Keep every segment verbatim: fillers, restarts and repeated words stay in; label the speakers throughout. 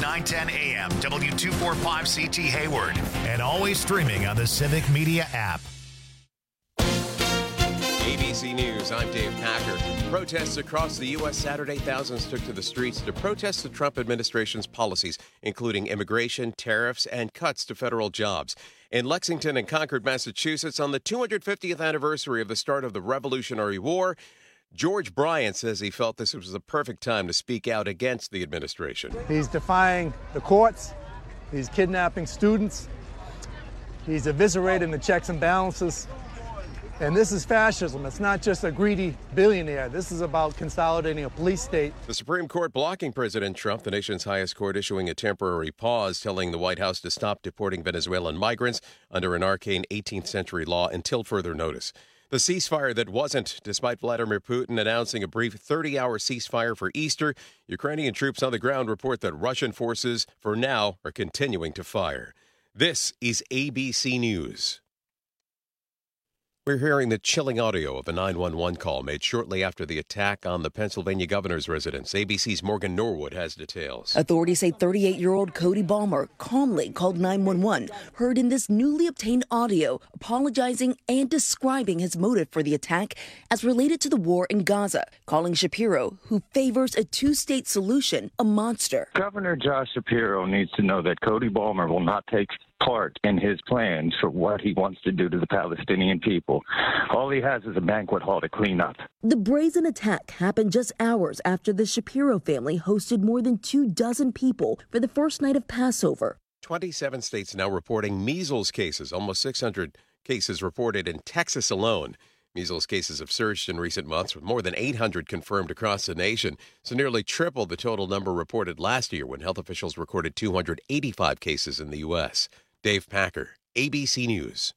Speaker 1: nine ten A M, W two forty-five C T Hayward, and always streaming on the Civic Media app.
Speaker 2: A B C News, I'm Dave Packer. Protests across the U S Saturday, thousands took to the streets to protest the Trump administration's policies, including immigration, tariffs, and cuts to federal jobs. In Lexington and Concord, Massachusetts, on the two hundred fiftieth anniversary of the start of the Revolutionary War, George Bryant says he felt this was the perfect time to speak out against the administration.
Speaker 3: He's defying the courts. He's kidnapping students. He's eviscerating the checks and balances. And this is fascism. It's not just a greedy billionaire. This is about consolidating a police state.
Speaker 2: The Supreme Court blocking President Trump, the nation's highest court issuing a temporary pause, telling the White House to stop deporting Venezuelan migrants under an arcane eighteenth century law until further notice. The ceasefire that wasn't, despite Vladimir Putin announcing a brief thirty-hour ceasefire for Easter, Ukrainian troops on the ground report that Russian forces, for now, are continuing to fire. This is A B C News. We're hearing the chilling audio of a nine one one call made shortly after the attack on the Pennsylvania governor's residence. A B C's Morgan Norwood has details.
Speaker 4: Authorities say thirty-eight-year-old Cody Balmer calmly called nine one one, heard in this newly obtained audio, apologizing and describing his motive for the attack as related to the war in Gaza, calling Shapiro, who favors a two-state solution, a monster.
Speaker 5: Governor Josh Shapiro needs to know that Cody Balmer will not take part in his plans for what he wants to do to the Palestinian people. All he has is a banquet hall to clean up.
Speaker 4: The brazen attack happened just hours after the Shapiro family hosted more than two dozen people for the first night of Passover.
Speaker 2: twenty-seven states now reporting measles cases, almost six hundred cases reported in Texas alone. Measles cases have surged in recent months, with more than eight hundred confirmed across the nation, so nearly triple the total number reported last year when health officials recorded two hundred eighty-five cases in the U S Dave Packer, A B C News.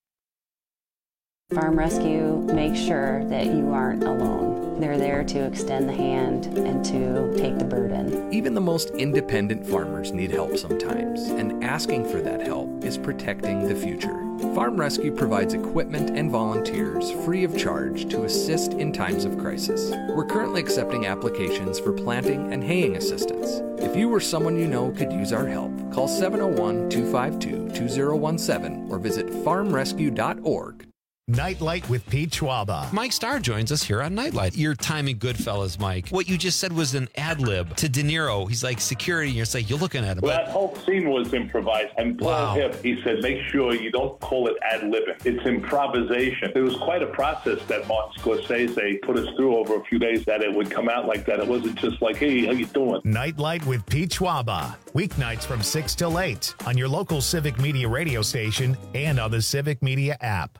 Speaker 6: Farm Rescue makes sure that you aren't alone. They're there to extend the hand and to take the burden.
Speaker 7: Even the most independent farmers need help sometimes, and asking for that help is protecting the future. Farm Rescue provides equipment and volunteers free of charge to assist in times of crisis. We're currently accepting applications for planting and haying assistance. If you or someone you know could use our help, call seven oh one, two five two, two oh one seven or visit farm rescue dot org.
Speaker 1: Nightlight with Pete Schwaba.
Speaker 8: Mike Starr joins us here on Nightlight. Your time in Goodfellas, Mike. What you just said was an ad lib to De Niro. He's like security, and you're like, you're looking at him.
Speaker 9: Well, that whole scene was improvised. And Paul
Speaker 8: Wow.
Speaker 9: Hipp, he said, make sure you don't call it ad libbing. It's improvisation. It was quite a process that Martin Scorsese put us through over a few days, that it would come out like that. It wasn't just like, hey, how you doing?
Speaker 1: Nightlight with Pete Schwaba. Weeknights from six till eight on your local Civic Media radio station and on the Civic Media app.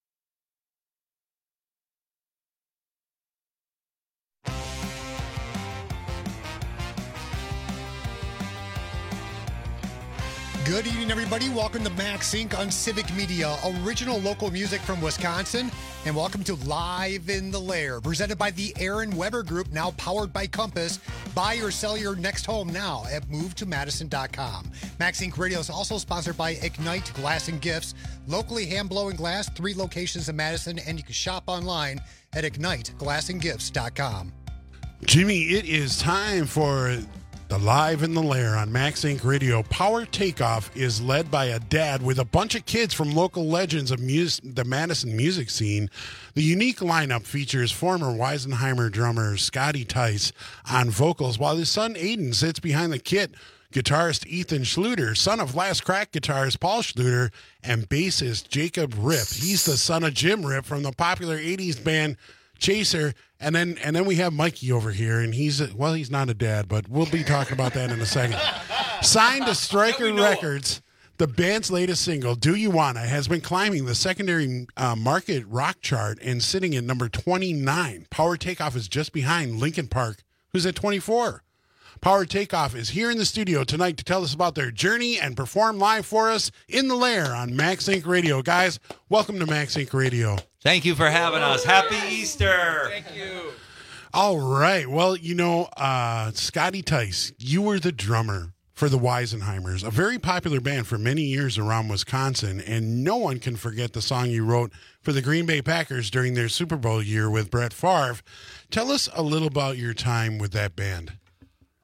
Speaker 10: Good evening, everybody. Welcome to Max Inc on Civic Media, original local music from Wisconsin. And welcome to Live in the Lair, presented by the Aaron Weber Group, now powered by Compass. Buy or sell your next home now at move to madison dot com. Max Inc Radio is also sponsored by Ignite Glass and Gifts, locally hand-blowing glass, three locations in Madison, and you can shop online at ignite glass and gifts dot com.
Speaker 11: Jimmy, it is time for the Live in the Lair on Max Inc Radio. Power Takeoff is led by a dad with a bunch of kids from local legends of mus- the Madison music scene. The unique lineup features former Weisenheimer drummer Scotty Tice on vocals, while his son Aiden sits behind the kit. Guitarist Ethan Schluter, son of Last Crack guitarist Paul Schluter, and bassist Jacob Ripp. He's the son of Jim Ripp from the popular eighties band Chaser. And then and then we have Mikey over here, and he's, a, well, he's not a dad, but we'll be talking about that in a second. Signed to Stryker Records, the band's latest single, Do You Wanna, has been climbing the secondary uh, market rock chart and sitting at number twenty-nine. Power Takeoff is just behind Linkin Park, who's at twenty-four. Power Takeoff is here in the studio tonight to tell us about their journey and perform live for us in the Lair on Max Inc Radio. Guys, welcome to Max Inc Radio.
Speaker 12: Thank you for having us. Happy Easter. Thank you.
Speaker 11: All right. Well, you know, uh, Scotty Tice, you were the drummer for the Weisenheimers, a very popular band for many years around Wisconsin, and no one can forget the song you wrote for the Green Bay Packers during their Super Bowl year with Brett Favre. Tell us a little about your time with that band.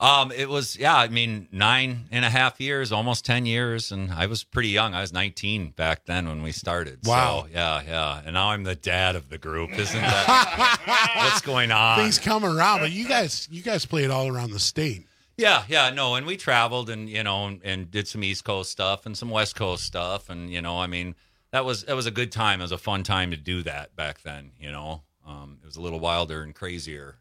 Speaker 12: Um, it was, yeah, I mean, nine and a half years, almost ten years. And I was pretty young. I was nineteen back then when we started.
Speaker 11: Wow.
Speaker 12: So, yeah, yeah. And now I'm the dad of the group. Isn't that what's going on?
Speaker 11: Things come around, but you guys, you guys played all around the state.
Speaker 12: Yeah, yeah, no. And we traveled and, you know, and, and did some East Coast stuff and some West Coast stuff. And, you know, I mean, that was, that was a good time. It was a fun time to do that back then, you know. Um, it was a little wilder and crazier.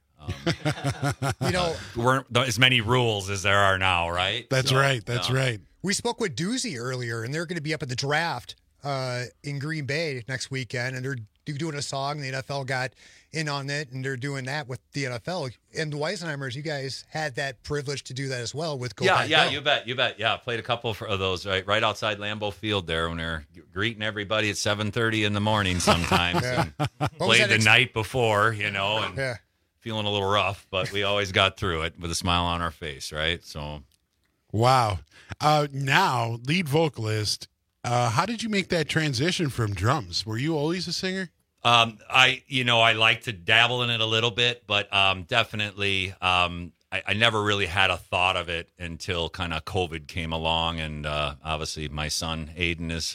Speaker 12: Um,
Speaker 10: you know,
Speaker 12: weren't as many rules as there are now, right?
Speaker 11: That's so, right. That's yeah. right.
Speaker 10: We spoke with Doozy earlier, and they're going to be up at the draft uh, in Green Bay next weekend, and they're doing a song. The N F L got in on it, and they're doing that with the N F L. And the Weisenheimers, you guys had that privilege to do that as well with Go
Speaker 12: Yeah,
Speaker 10: Pack
Speaker 12: yeah,
Speaker 10: Go.
Speaker 12: you bet, you bet. Yeah, played a couple of those right, right outside Lambeau Field there when they're greeting everybody at seven thirty in the morning sometimes.
Speaker 10: yeah.
Speaker 12: and played the ex- night before, you know, and
Speaker 10: yeah.
Speaker 12: feeling a little rough, but we always got through it with a smile on our face, right? So,
Speaker 11: wow. Uh, now, lead vocalist, uh, how did you make that transition from drums? Were you always a singer?
Speaker 12: Um, I, you know, I like to dabble in it a little bit, but um, definitely, um, I, I never really had a thought of it until kind of COVID came along, and uh, obviously my son Aiden is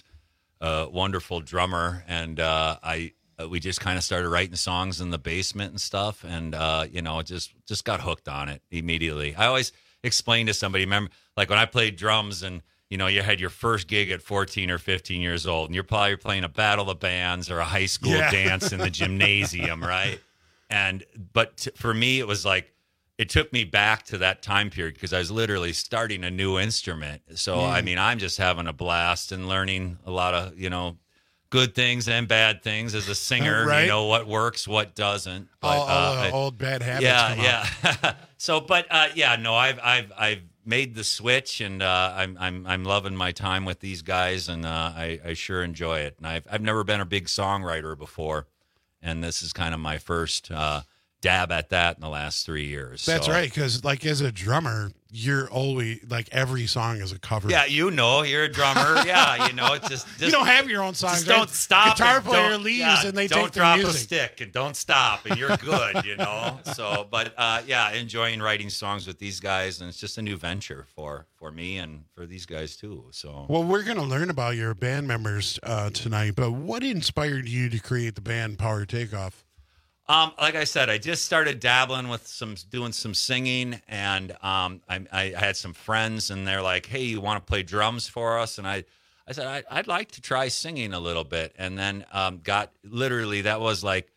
Speaker 12: a wonderful drummer, and uh, I. Uh, we just kind of started writing songs in the basement and stuff, and uh, you know, just just got hooked on it immediately. I always explain to somebody, remember, like when I played drums, and you know, you had your first gig at fourteen or fifteen years old, and you're probably playing a battle of bands or a high school yeah. dance in the gymnasium, right? And but t- for me, it was like it took me back to that time period because I was literally starting a new instrument. So mm. I mean, I'm just having a blast and learning a lot of, you know, good things and bad things as a singer,
Speaker 11: right?
Speaker 12: You know, what works, what doesn't. But,
Speaker 11: all, all
Speaker 12: uh,
Speaker 11: uh, old bad habits.
Speaker 12: Yeah,
Speaker 11: come
Speaker 12: yeah. so, but uh, yeah, no, I've, I've, I've made the switch, and uh, I'm, I'm, I'm loving my time with these guys, and uh, I, I sure enjoy it. And I've, I've never been a big songwriter before, and this is kind of my first uh, dab at that in the last three years.
Speaker 11: That's
Speaker 12: so.
Speaker 11: right, because like as a drummer, you're always like every song is a cover.
Speaker 12: Yeah, you know, you're a drummer. Yeah, you know, it's just, just
Speaker 11: you don't have your own songs.
Speaker 12: Just don't stop.
Speaker 11: Guitar player leaves
Speaker 12: yeah,
Speaker 11: and they
Speaker 12: don't
Speaker 11: take the
Speaker 12: drop
Speaker 11: music.
Speaker 12: a stick and don't stop and you're good. You know. So, but uh, yeah, enjoying writing songs with these guys, and it's just a new venture for for me and for these guys too. So.
Speaker 11: Well, we're going to learn about your band members uh, tonight, but what inspired you to create the band Power Takeoff?
Speaker 12: Um, like I said, I just started dabbling with some, doing some singing, and um, I, I had some friends, and they're like, "Hey, you want to play drums for us?" And I, I said, I, "I'd like to try singing a little bit." And then um, got literally that was like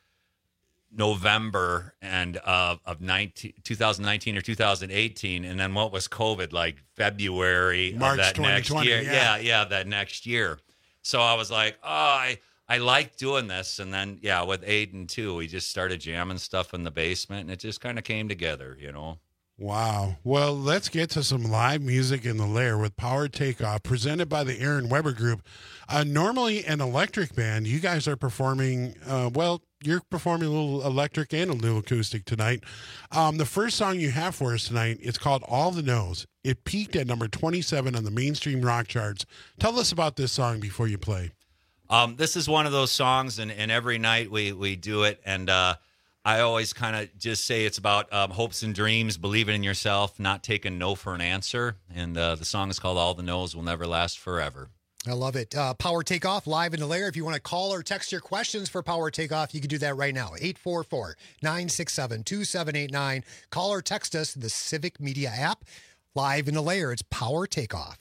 Speaker 12: November and uh, of nineteen, twenty nineteen or two thousand eighteen, and then what was COVID like February
Speaker 11: March
Speaker 12: of that next year?
Speaker 11: Yeah.
Speaker 12: yeah, yeah, that next year. So I was like, "Oh, I." I like doing this, and then, yeah, with Aiden, too, we just started jamming stuff in the basement, and it just kind of came together, you know?
Speaker 11: Wow. Well, let's get to some live music in the lair with Power Takeoff, presented by the Aaron Weber Group. Uh, normally an electric band, you guys are performing, uh, well, you're performing a little electric and a little acoustic tonight. Um, the first song you have for us tonight, it's called All the Knows. It peaked at number twenty-seven on the mainstream rock charts. Tell us about this song before you play.
Speaker 12: Um, this is one of those songs, and, and every night we, we do it, and uh, I always kind of just say it's about um, hopes and dreams, believing in yourself, not taking no for an answer, and uh, the song is called All the No's Will Never Last Forever.
Speaker 10: I love it. Uh, Power Takeoff, live in the lair. If you want to call or text your questions for Power Takeoff, you can do that right now. eight four four, nine six seven, two seven eight nine. Call or text us the Civic Media app. Live in the lair, it's Power Takeoff.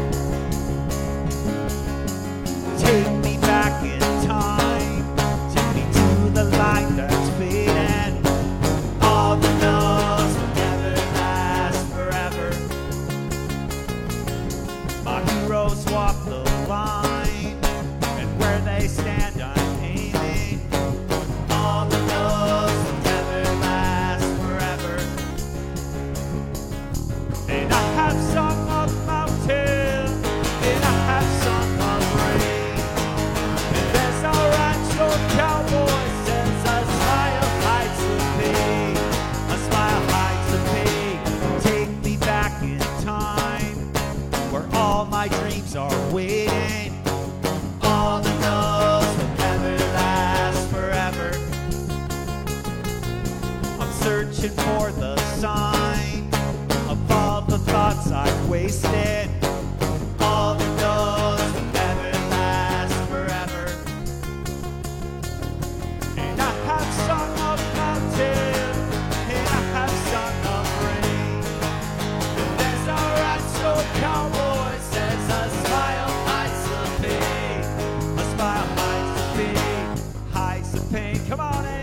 Speaker 13: Take me back in time to dreams are waiting. All the no's will never last forever. I'm searching for the sign of all the thoughts I've wasted. All the no's will never last forever. And I have sung of mountain, and I have sung of rain. And there's a rat-so cowboy says a smile hides the pain. A smile hides the pain, hides the pain. Come on, eh?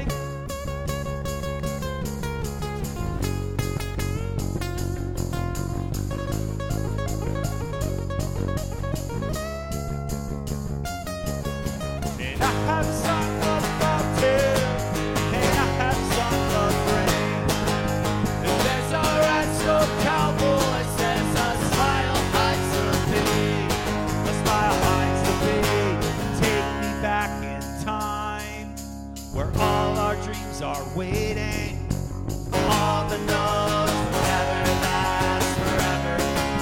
Speaker 13: And I have sung of mountain, and I have sung of rain. And there's a rat-so cowboy says a smile hides the pain. A smile hides the pain. Take me back in time, where all our dreams are waiting. All the no's will never last forever.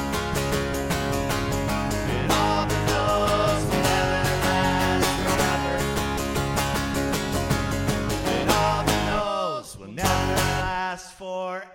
Speaker 13: And all the no's will never last forever. And all the no's will never last forever.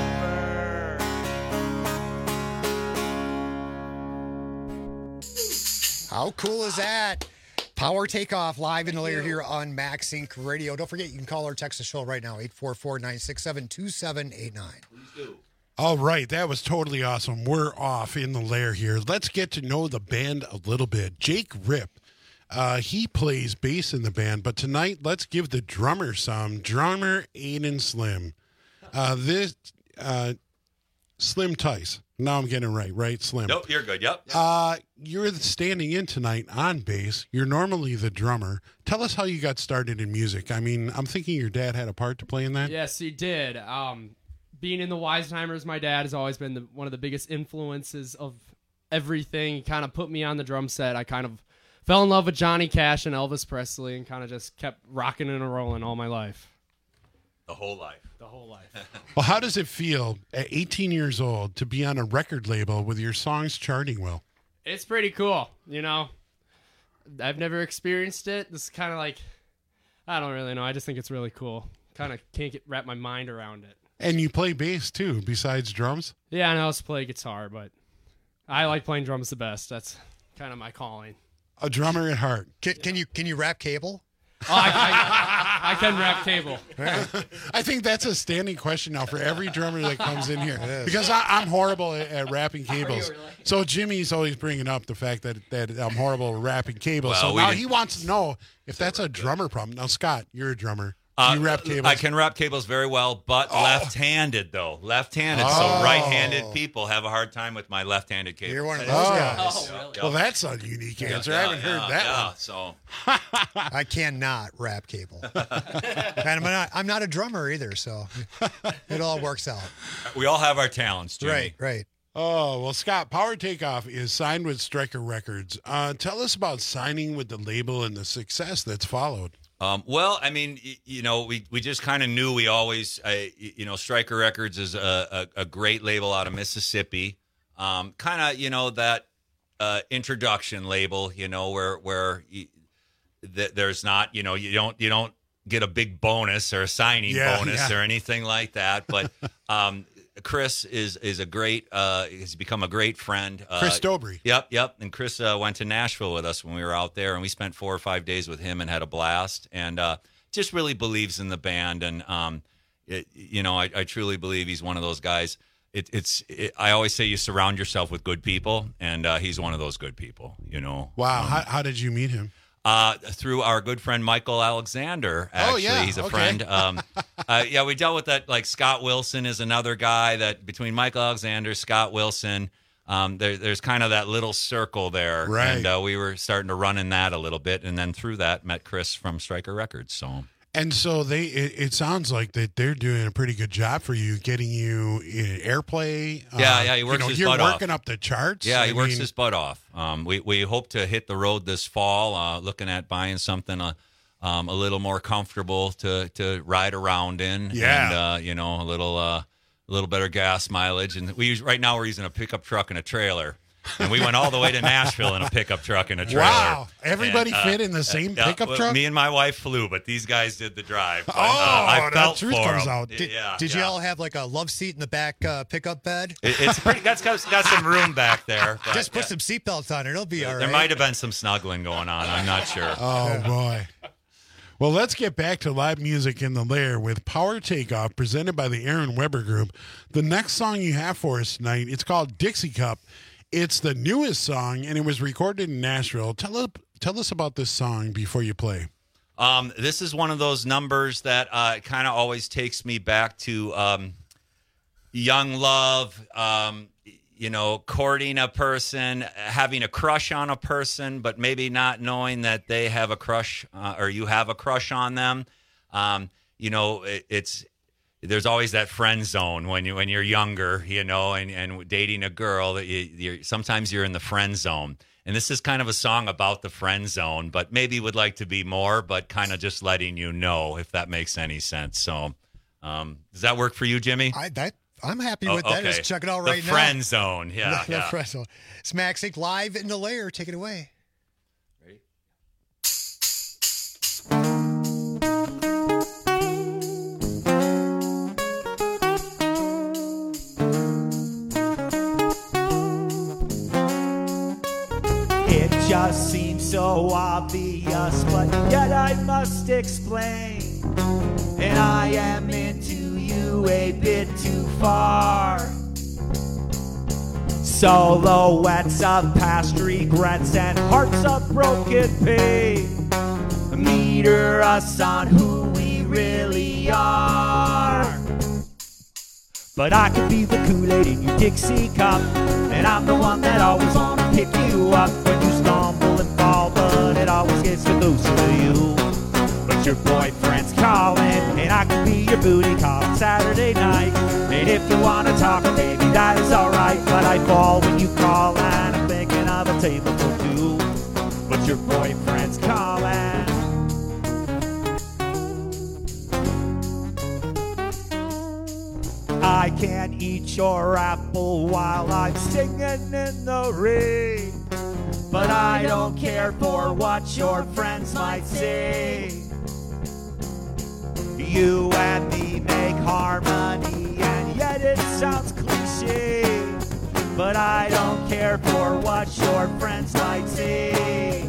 Speaker 10: How cool is that? Power Takeoff live in the layer here on MaxSync Radio. Don't forget, you can call or text the show right now, eight four four, nine six seven, two seven eight nine.
Speaker 11: All right, that was totally awesome. We're off in the lair here. Let's get to know the band a little bit. Jake Rip, uh, he plays bass in the band, but tonight let's give the drummer some. Drummer Aiden Slim. Uh, this uh, Slim Tice. Now I'm getting it right, right? Slim.
Speaker 12: Nope, you're good. Yep.
Speaker 11: Uh, you're standing in tonight on bass. You're normally the drummer. Tell us how you got started in music. I mean, I'm thinking your dad had a part to play in that.
Speaker 14: Yes, he did. Um, being in the Weisheimers, my dad has always been the, one of the biggest influences of everything. He kind of put me on the drum set. I kind of fell in love with Johnny Cash and Elvis Presley and kind of just kept rocking and rolling all my life.
Speaker 12: The whole life.
Speaker 14: The whole life.
Speaker 11: Well, how does it feel at eighteen years old to be on a record label with your songs charting well?
Speaker 14: It's pretty cool, you know. I've never experienced it. This is kind of like, I don't really know. I just think it's really cool. Kind of can't get wrap my mind around it.
Speaker 11: And you play bass too, besides drums?
Speaker 14: Yeah, I know I also play guitar, but I like playing drums the best. That's kind of my calling.
Speaker 11: A drummer at heart.
Speaker 10: Can, can you can you rap cable?
Speaker 14: Oh, I, I, I can rap cable.
Speaker 11: I think that's a standing question now for every drummer that comes in here. Because I, I'm horrible at, at rapping cables. Really? So Jimmy's always bringing up the fact that, that I'm horrible at rapping cables.
Speaker 12: Well,
Speaker 11: so
Speaker 12: we
Speaker 11: now
Speaker 12: didn't-
Speaker 11: he wants to know if that's a drummer problem. Now, Scott, you're a drummer.
Speaker 12: Uh,
Speaker 11: you rap cables?
Speaker 12: I can rap cables very well, but
Speaker 11: Oh.
Speaker 12: left-handed, though. Left-handed.
Speaker 11: Oh.
Speaker 12: So right-handed people have a hard time with my left-handed cables.
Speaker 10: You're one of those
Speaker 11: Oh.
Speaker 10: guys.
Speaker 14: Oh, really?
Speaker 12: Yep.
Speaker 11: Well, that's a unique
Speaker 12: Yeah,
Speaker 11: answer.
Speaker 12: yeah,
Speaker 11: I haven't
Speaker 12: yeah,
Speaker 11: heard that
Speaker 12: yeah,
Speaker 11: one.
Speaker 12: So
Speaker 10: I cannot rap cable. And I'm not, I'm not a drummer either, so it all works out.
Speaker 12: we all have our talents, Jimmy.
Speaker 10: Right, right.
Speaker 11: Oh, well, Scott, Power Takeoff is signed with Stryker Records. Uh, tell us about signing with the label and the success that's followed.
Speaker 12: Um, well, I mean, y- you know, we, we just kind of knew we always, uh, y- you know, Stryker Records is a, a, a great label out of Mississippi. Um, kind of, you know, that uh, introduction label, you know, where where y- th- there's not, you know, you don't you don't get a big bonus or a signing
Speaker 11: Yeah,
Speaker 12: bonus
Speaker 11: yeah.
Speaker 12: or anything like that. But um, Chris is is a great, uh, has become a great friend. Uh,
Speaker 11: Chris Dobry.
Speaker 12: Yep, yep. And Chris uh, went to Nashville with us when we were out there, and we spent four or five days with him and had a blast. And uh, just really believes in the band, and um, it, you know, I, I truly believe he's one of those guys. It, it's, it, I always say you surround yourself with good people, and uh, he's one of those good people. You know.
Speaker 11: Wow.
Speaker 12: Um,
Speaker 11: how, how did you meet him?
Speaker 12: uh, through our good friend Michael Alexander. Actually,
Speaker 11: Oh, yeah,
Speaker 12: he's a
Speaker 11: okay.
Speaker 12: friend. Um, uh, yeah, we dealt with that. Like Scott Wilson is another guy that between Michael Alexander, Scott Wilson, um, there, there's kind of that little circle there,
Speaker 11: Right.
Speaker 12: and uh, we were starting to run in that a little bit, and then through that met Chris from Stryker Records. So.
Speaker 11: And so they, it, it sounds like that they're doing a pretty good job for you, getting you in airplay.
Speaker 12: Yeah,
Speaker 11: uh,
Speaker 12: yeah, he works
Speaker 11: you know,
Speaker 12: his
Speaker 11: You're
Speaker 12: butt off.
Speaker 11: working up the charts.
Speaker 12: Yeah, he
Speaker 11: I
Speaker 12: works
Speaker 11: mean,
Speaker 12: his butt off. Um, we we hope to hit the road this fall. Uh, looking at buying something uh, um, a little more comfortable to to ride around in.
Speaker 11: Yeah.
Speaker 12: and uh, you know, a little uh, a little better gas mileage. And we use right now we're using a pickup truck and a trailer. And we went all the way to Nashville in a pickup truck and a trailer.
Speaker 11: Wow. Everybody
Speaker 12: And, uh,
Speaker 11: fit in the same
Speaker 12: uh,
Speaker 11: pickup
Speaker 12: uh,
Speaker 11: truck?
Speaker 12: Me and my wife flew, but these guys did the drive. But,
Speaker 11: Oh,
Speaker 12: uh, I
Speaker 11: the
Speaker 12: felt
Speaker 11: truth
Speaker 12: for
Speaker 11: comes
Speaker 12: them.
Speaker 11: out.
Speaker 10: Did,
Speaker 12: yeah,
Speaker 10: did
Speaker 12: yeah.
Speaker 10: you all have like a love seat in the back uh, pickup bed?
Speaker 12: It, it's pretty. That's got, got some room back there. But,
Speaker 10: Just put
Speaker 12: yeah.
Speaker 10: some seatbelts on it. It'll be all right.
Speaker 12: There might have been some snuggling going on. I'm not sure.
Speaker 11: Oh, boy. Well, let's get back to live music in the lair with Power Takeoff, presented by the Aaron Weber Group. The next song you have for us tonight, it's called Dixie Cup. It's the newest song, and it was recorded in Nashville. Tell us, tell us about this song before you play.
Speaker 12: Um, this is one of those numbers that uh, kind of always takes me back to um, young love, um, you know, courting a person, having a crush on a person, but maybe not knowing that they have a crush uh, or you have a crush on them. Um, you know, it, it's there's always that friend zone when you when you're younger, you know, and, and dating a girl that you, you're sometimes you're in the friend zone. And this is kind of a song about the friend zone, but maybe would like to be more, but kind of just letting you know, if that makes any sense. So, um, does that work for you, Jimmy?
Speaker 10: I, that, I'm happy
Speaker 12: Oh,
Speaker 10: with that.
Speaker 12: okay.
Speaker 10: Just check it out
Speaker 12: The
Speaker 10: right now.
Speaker 12: friend zone, yeah,
Speaker 10: The, the
Speaker 12: yeah.
Speaker 10: friend zone. It's Max Inc live in the lair. Take it away.
Speaker 13: It just seems so obvious, but yet I must explain. And I am into you a bit too far. Silhouettes of past regrets and hearts of broken pain meter us on who we really are. But I could be the Kool-Aid in your Dixie cup, and I'm the one that always wanna pick you up when you stumble and fall, but it always gets closer to you. But your boyfriend's calling, and I could be your booty call on Saturday night. And if you wanna talk, baby, that is alright, but I fall when you call, and I'm thinking of a table for two. But your boyfriend's calling. I can't eat your apple while I'm singing in the rain. But I don't care for what your friends might say. You and me make harmony, and yet it sounds cliche. But I don't care for what your friends might say.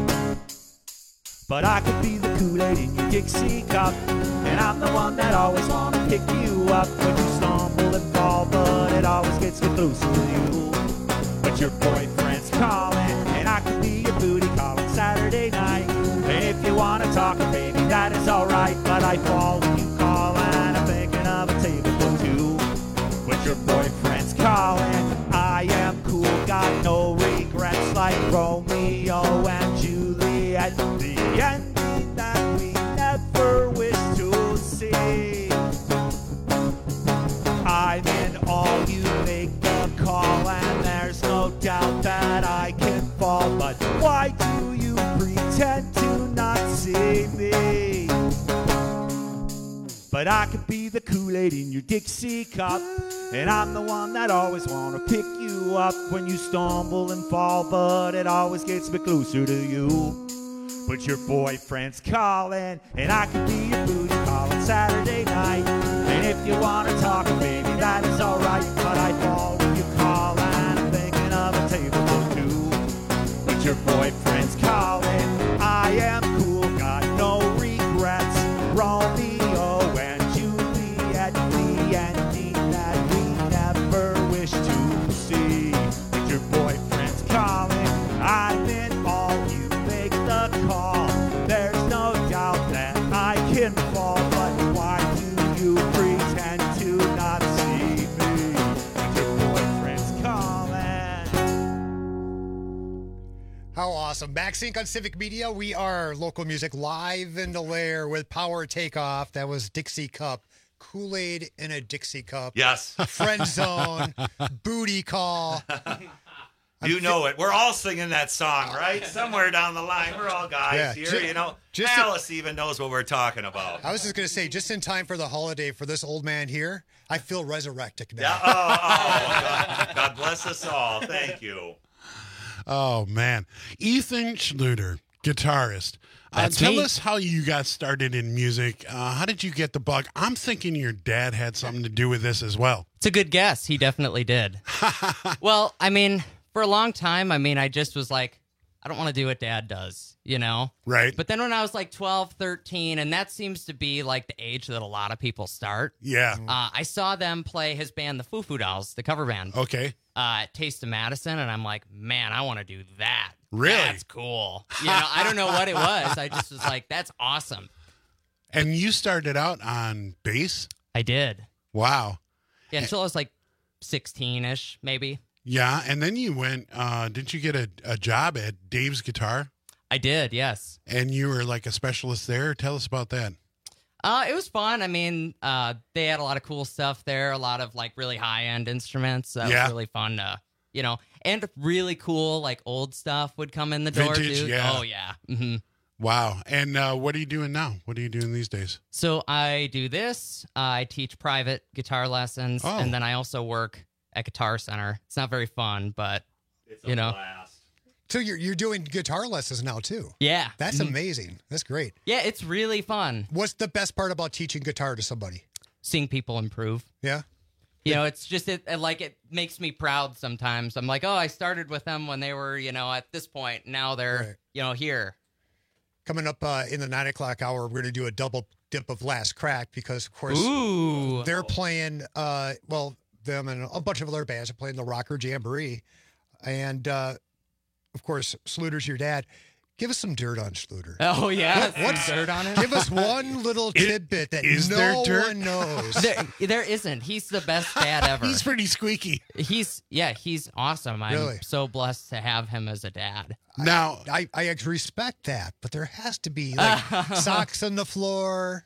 Speaker 13: But I could be the Kool-Aid in your Dixie cup, and I'm the one that always wanna pick you up when you stumble and fall, but it always gets you closer to you. But your boyfriend's calling, and I could be your booty call on Saturday night. And if you wanna talk, baby, that is alright, but I fall when you call, and I'm thinking of a table for two. But your boyfriend's calling, I am cool, got no regrets like Romeo and Juliet. The ending that we never wish to see. I'm in all, you make the call, and there's no doubt that I can fall. But why do you pretend to not see me? But I could be the Kool-Aid in your Dixie cup, and I'm the one that always wanna pick you up when you stumble and fall, but it always gets me closer to you. But your boyfriend's calling, and I could be your booty call on Saturday night. And if you wanna talk, baby, that is alright, but I fall when you call, and I'm thinking of a table for two. But your boyfriend's calling, I am cool, got no regrets. Romeo and Juliet, the ending that we never wish to see. But your boyfriend's calling, I'm in all, you make the call. There's no doubt that I can fall, but why do you pretend to not see me? But your boyfriend's calling.
Speaker 10: How awesome. Max Inc on Civic Media. We are local music live in the lair with Power Takeoff. That was Dixie Cup. Kool-Aid in a Dixie Cup.
Speaker 12: Yes.
Speaker 10: Friend Zone. Booty Call.
Speaker 12: You know it. We're all singing that song, right? Somewhere down the line, we're all guys
Speaker 10: Yeah,
Speaker 12: here.
Speaker 10: ju-
Speaker 12: you know,
Speaker 10: just
Speaker 12: Alice even knows what we're talking about.
Speaker 10: I was just going to say, just in time for the holiday for this old man here, I feel resurrected now.
Speaker 12: Yeah. Oh, oh God, God bless us all. Thank you.
Speaker 11: Oh, man. Ethan Schluter, guitarist. Uh,
Speaker 15: That's
Speaker 11: tell
Speaker 15: me.
Speaker 11: us how you got started in music. Uh, how did you get the bug? I'm thinking your dad had something to do with this as well.
Speaker 15: It's a good guess. He definitely did. Well, I mean, for a long time, I mean, I just was like, I don't want to do what dad does, you know?
Speaker 11: Right.
Speaker 15: But then when I was like twelve, thirteen, and that seems to be like the age that a lot of people start.
Speaker 11: Yeah.
Speaker 15: Uh, I saw them play his band, the Foo Foo Dolls, the cover band.
Speaker 11: Okay.
Speaker 15: Uh, at Taste of Madison, and I'm like, man, I want to do that.
Speaker 11: Really?
Speaker 15: That's cool. You know, I don't know what it was. I just was like, that's awesome.
Speaker 11: And you started out on bass?
Speaker 15: I did.
Speaker 11: Wow.
Speaker 15: Yeah, until I was like sixteen-ish, maybe.
Speaker 11: Yeah, and then you went, uh, didn't you get a, a job at Dave's Guitar?
Speaker 15: I did, yes.
Speaker 11: And you were like a specialist there? Tell us about that.
Speaker 15: Uh, it was fun. I mean, uh, they had a lot of cool stuff there, a lot of like really high-end instruments. That
Speaker 11: Yeah.
Speaker 15: was really fun to, you know, and really cool like old stuff would come in the door,
Speaker 11: Vintage,
Speaker 15: too.
Speaker 11: yeah.
Speaker 15: Oh, yeah. hmm
Speaker 11: Wow. And uh, what are you doing now? What are you doing these days?
Speaker 15: So I do this. Uh, I teach private guitar lessons,
Speaker 11: Oh.
Speaker 15: and then I also work at Guitar Center. It's not very fun, but, you know.
Speaker 10: So you're you're doing guitar lessons now too.
Speaker 15: Yeah.
Speaker 10: That's
Speaker 15: Mhm.
Speaker 10: amazing. That's great.
Speaker 15: Yeah, it's really fun.
Speaker 10: What's the best part about teaching guitar to somebody?
Speaker 15: Seeing people improve.
Speaker 10: Yeah.
Speaker 15: You know, it's just, it, it, like, it makes me proud sometimes. I'm like, oh, I started with them when they were, you know, at this point. Now they're,
Speaker 10: Right.
Speaker 15: you know, here.
Speaker 10: Coming up uh, in the nine o'clock hour, we're going to do a double dip of Last Crack because, of course,
Speaker 15: Ooh.
Speaker 10: they're playing, uh, well, them and a bunch of other bands are playing the Rocker Jamboree. And, uh, of course, Schluter's your dad. Give us some dirt on Schluter.
Speaker 15: Oh, yeah.
Speaker 10: What- what's
Speaker 15: dirt on it?
Speaker 10: Give us one little tidbit that
Speaker 11: is
Speaker 10: no
Speaker 11: there dirt?
Speaker 10: one knows.
Speaker 15: There, there isn't. He's the best dad ever.
Speaker 11: He's pretty squeaky.
Speaker 15: He's, yeah, he's awesome. I'm
Speaker 10: Really?
Speaker 15: so blessed to have him as a dad.
Speaker 11: Now,
Speaker 10: I, I respect that, but there has to be like socks on the floor.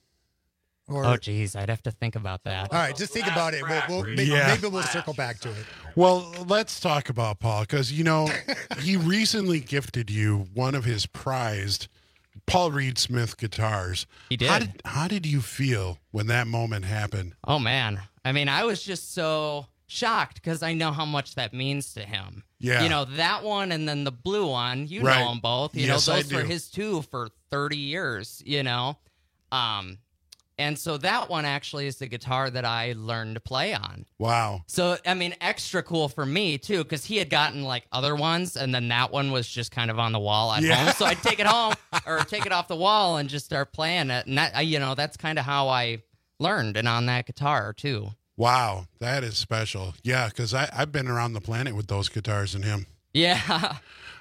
Speaker 10: Or,
Speaker 15: Oh, geez, I'd have to think about that.
Speaker 10: all right, just think about it. We'll, we'll, maybe,
Speaker 11: Yeah.
Speaker 10: maybe we'll circle back to it.
Speaker 11: well, let's talk about Paul because, you know, he recently gifted you one of his prized Paul Reed Smith guitars.
Speaker 15: He did.
Speaker 11: How did, how did you feel when that moment happened?
Speaker 15: Oh, man. I mean, I was just so shocked because I know how much that means to him.
Speaker 11: Yeah.
Speaker 15: You know, that one and then the blue one, you
Speaker 11: Right.
Speaker 15: know them both. You
Speaker 11: Yes,
Speaker 15: know,
Speaker 11: I
Speaker 15: those were
Speaker 11: do.
Speaker 15: his too for thirty years, you know. Um, and so that one actually is the guitar that I learned to play on.
Speaker 11: Wow.
Speaker 15: So, I mean, extra cool for me, too, because he had gotten, like, other ones, and then that one was just kind of on the wall at
Speaker 11: Yeah.
Speaker 15: home. So I'd take it home or take it off the wall and just start playing it. And, that, I- you know, that's kind of how I learned and on that guitar, too.
Speaker 11: Wow. That is special. Yeah, because I've been around the planet with those guitars and him.
Speaker 15: Yeah.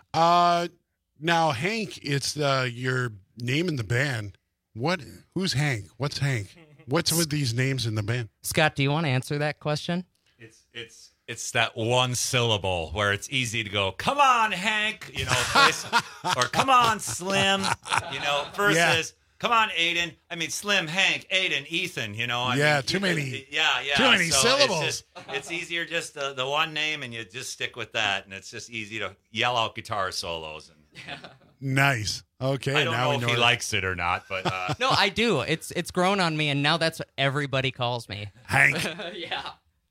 Speaker 11: Uh, now, Hank, it's uh, your name in the band. What? Who's Hank? What's Hank? What's with these names in the band?
Speaker 15: Scott, do you want to answer that question?
Speaker 12: It's it's it's that one syllable where it's easy to go, come on, Hank, you know, this, or come on, Slim, you know, versus
Speaker 11: Yeah.
Speaker 12: come on, Aiden. I mean, Slim, Hank, Aiden, Ethan, you know. I
Speaker 11: Yeah,
Speaker 12: mean,
Speaker 11: too
Speaker 12: you-
Speaker 11: many-
Speaker 12: Yeah, yeah.
Speaker 11: too many
Speaker 12: so
Speaker 11: syllables.
Speaker 12: It's, just, it's easier just the, the one name, and you just stick with that, and it's just easy to yell out guitar solos. And
Speaker 11: Nice. Okay.
Speaker 12: I don't
Speaker 11: now
Speaker 12: know
Speaker 11: we
Speaker 12: if
Speaker 11: know
Speaker 12: he
Speaker 11: that-
Speaker 12: likes it or not, but uh,
Speaker 15: No, I do. It's it's grown on me, and now that's what everybody calls me.
Speaker 11: Hank.
Speaker 15: Yeah.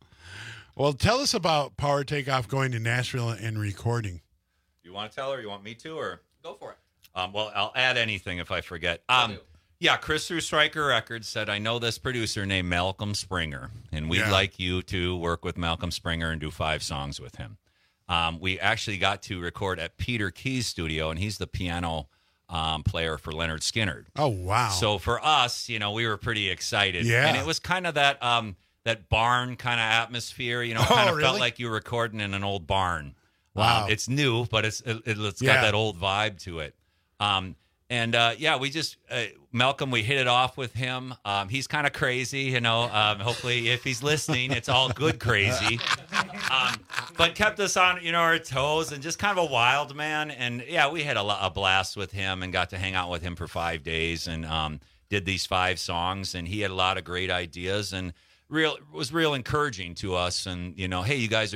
Speaker 11: Well, tell us about Power Takeoff going to Nashville and recording.
Speaker 12: you want to tell her? You want me to, or
Speaker 15: Go for it.
Speaker 12: Um, well, I'll add anything if I forget. Um, yeah, Chris through Stryker Records said, I know this producer named Malcolm Springer, and we'd
Speaker 11: Yeah.
Speaker 12: like you to work with Malcolm Springer and do five songs with him. Um, we actually got to record at Peter Key's studio, and he's the piano um, player for Leonard Skinner.
Speaker 11: Oh, wow.
Speaker 12: So for us, you know, we were pretty excited.
Speaker 11: Yeah.
Speaker 12: And it was kind of that um, that barn kind of atmosphere, you know,
Speaker 11: Oh,
Speaker 12: kind of felt
Speaker 11: really?
Speaker 12: like you were recording in an old barn.
Speaker 11: Wow.
Speaker 12: Um, it's new, but it's it, it's got
Speaker 11: Yeah.
Speaker 12: that old vibe to it. Um, and uh, yeah, we just uh, Malcolm, we hit it off with him. Um, he's kind of crazy, you know. Um, hopefully, if he's listening, it's all good crazy. Um, but kept us on, you know, our toes, and just kind of a wild man. And yeah, we had a, lo- a blast with him, and got to hang out with him for five days, and um, did these five songs. And he had a lot of great ideas, and real it was real encouraging to us. And you know, hey, you guys are.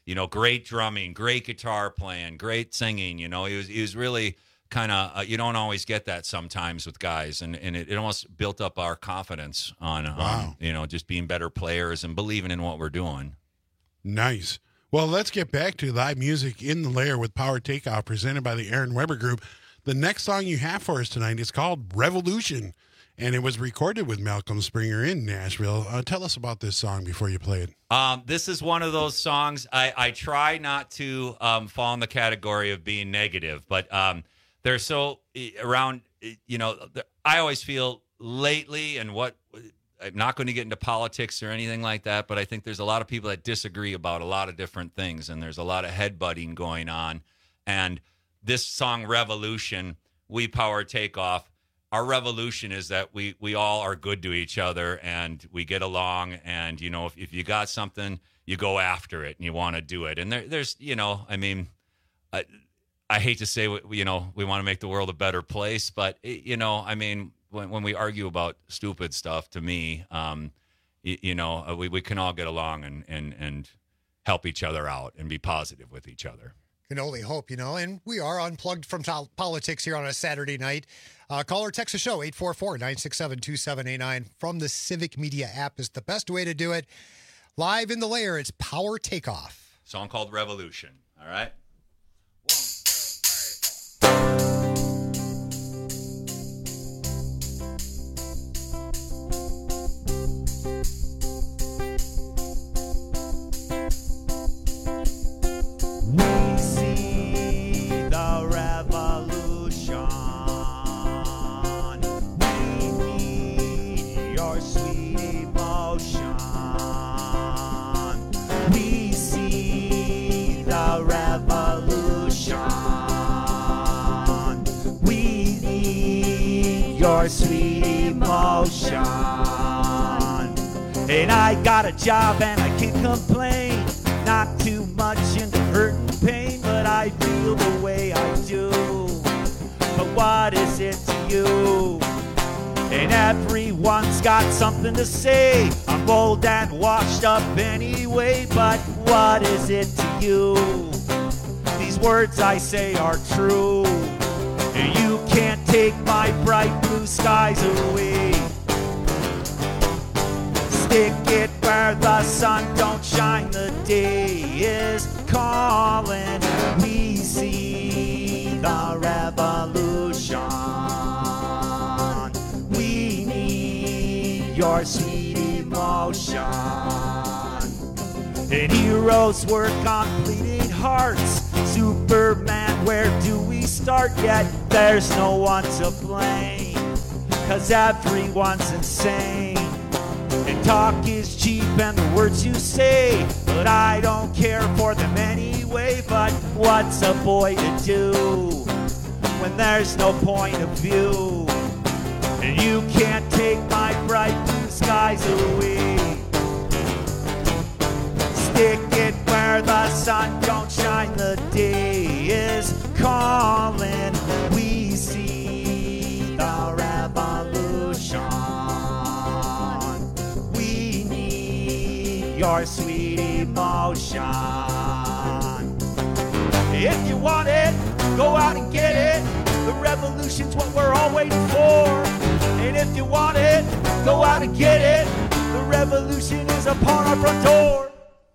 Speaker 12: you know, great drumming, great guitar playing, great singing. You know, he was he was really kind of uh, you don't always get that sometimes with guys, and and it, it almost built up our confidence on,
Speaker 11: Wow.
Speaker 12: on you know just being better players and believing in what we're doing.
Speaker 11: Nice. Well, let's get back to live music in the lair with Power Takeoff, presented by the Aaron Weber Group. The next song you have for us tonight is called Revolution, and it was recorded with Malcolm Springer in Nashville. Uh, tell us about this song before you play it.
Speaker 12: Um, this is one of those songs I, I try not to um, fall in the category of being negative, but um, they're so around, you know, I always feel lately, and what I'm not going to get into politics or anything like that, but I think there's a lot of people that disagree about a lot of different things, and there's a lot of headbutting going on. And this song, Revolution, We Power Takeoff, our revolution is that we we all are good to each other and we get along. And, you know, if, if you got something, you go after it and you want to do it. And there, there's, you know, I mean, I, I hate to say, you know, we want to make the world a better place, but, you know, I mean, when, when we argue about stupid stuff, to me, um, you, you know, we, we can all get along and, and, and help each other out and be positive with each other.
Speaker 10: Can only hope, you know, and we are unplugged from to- politics here on a Saturday night. Uh, call or text the show, eight four four, nine six seven, two seven eight nine from the Civic Media app is the best way to do it. Live in the lair, it's Power Takeoff.
Speaker 12: Song called Revolution, all right?
Speaker 13: Your sweet emotion. And I got a job and I can't complain. Not too much into hurt and pain, but I feel the way I do. But what is it to you? And everyone's got something to say. I'm old and washed up anyway, but what is it to you? These words I say are true. You can't take my bright blue skies away. Stick it where the sun don't shine. The day is calling. We see the revolution. We need your sweet emotion. And heroes work on bleeding hearts. Superman, where do we start? Yet there's no one to blame, 'cause everyone's insane. And talk is cheap and the words you say, but I don't care for them anyway. But what's a boy to do when there's no point of view? And you can't take my bright blue skies away. Stick it where the sun don't shine. The day is calling. We see the revolution. We need your sweet emotion. If you want it, go out and get it. The revolution's what we're all waiting for. And if you want it, go out and get it. The revolution is upon our front door.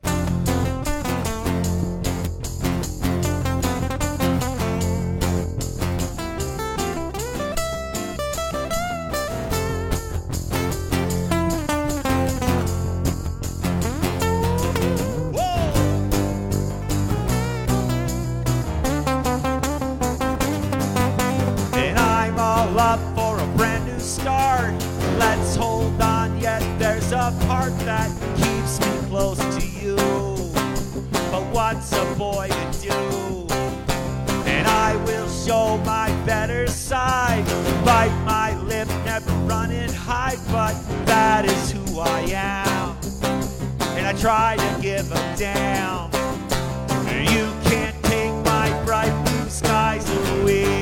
Speaker 13: Up for a brand new start. Let's hold on, yet there's a part that keeps me close to you. But what's a boy to do? And I will show my better side. Bite my lip, never run and hide, but that is who I am. And I try to give them down. You can't take my bright blue skies away.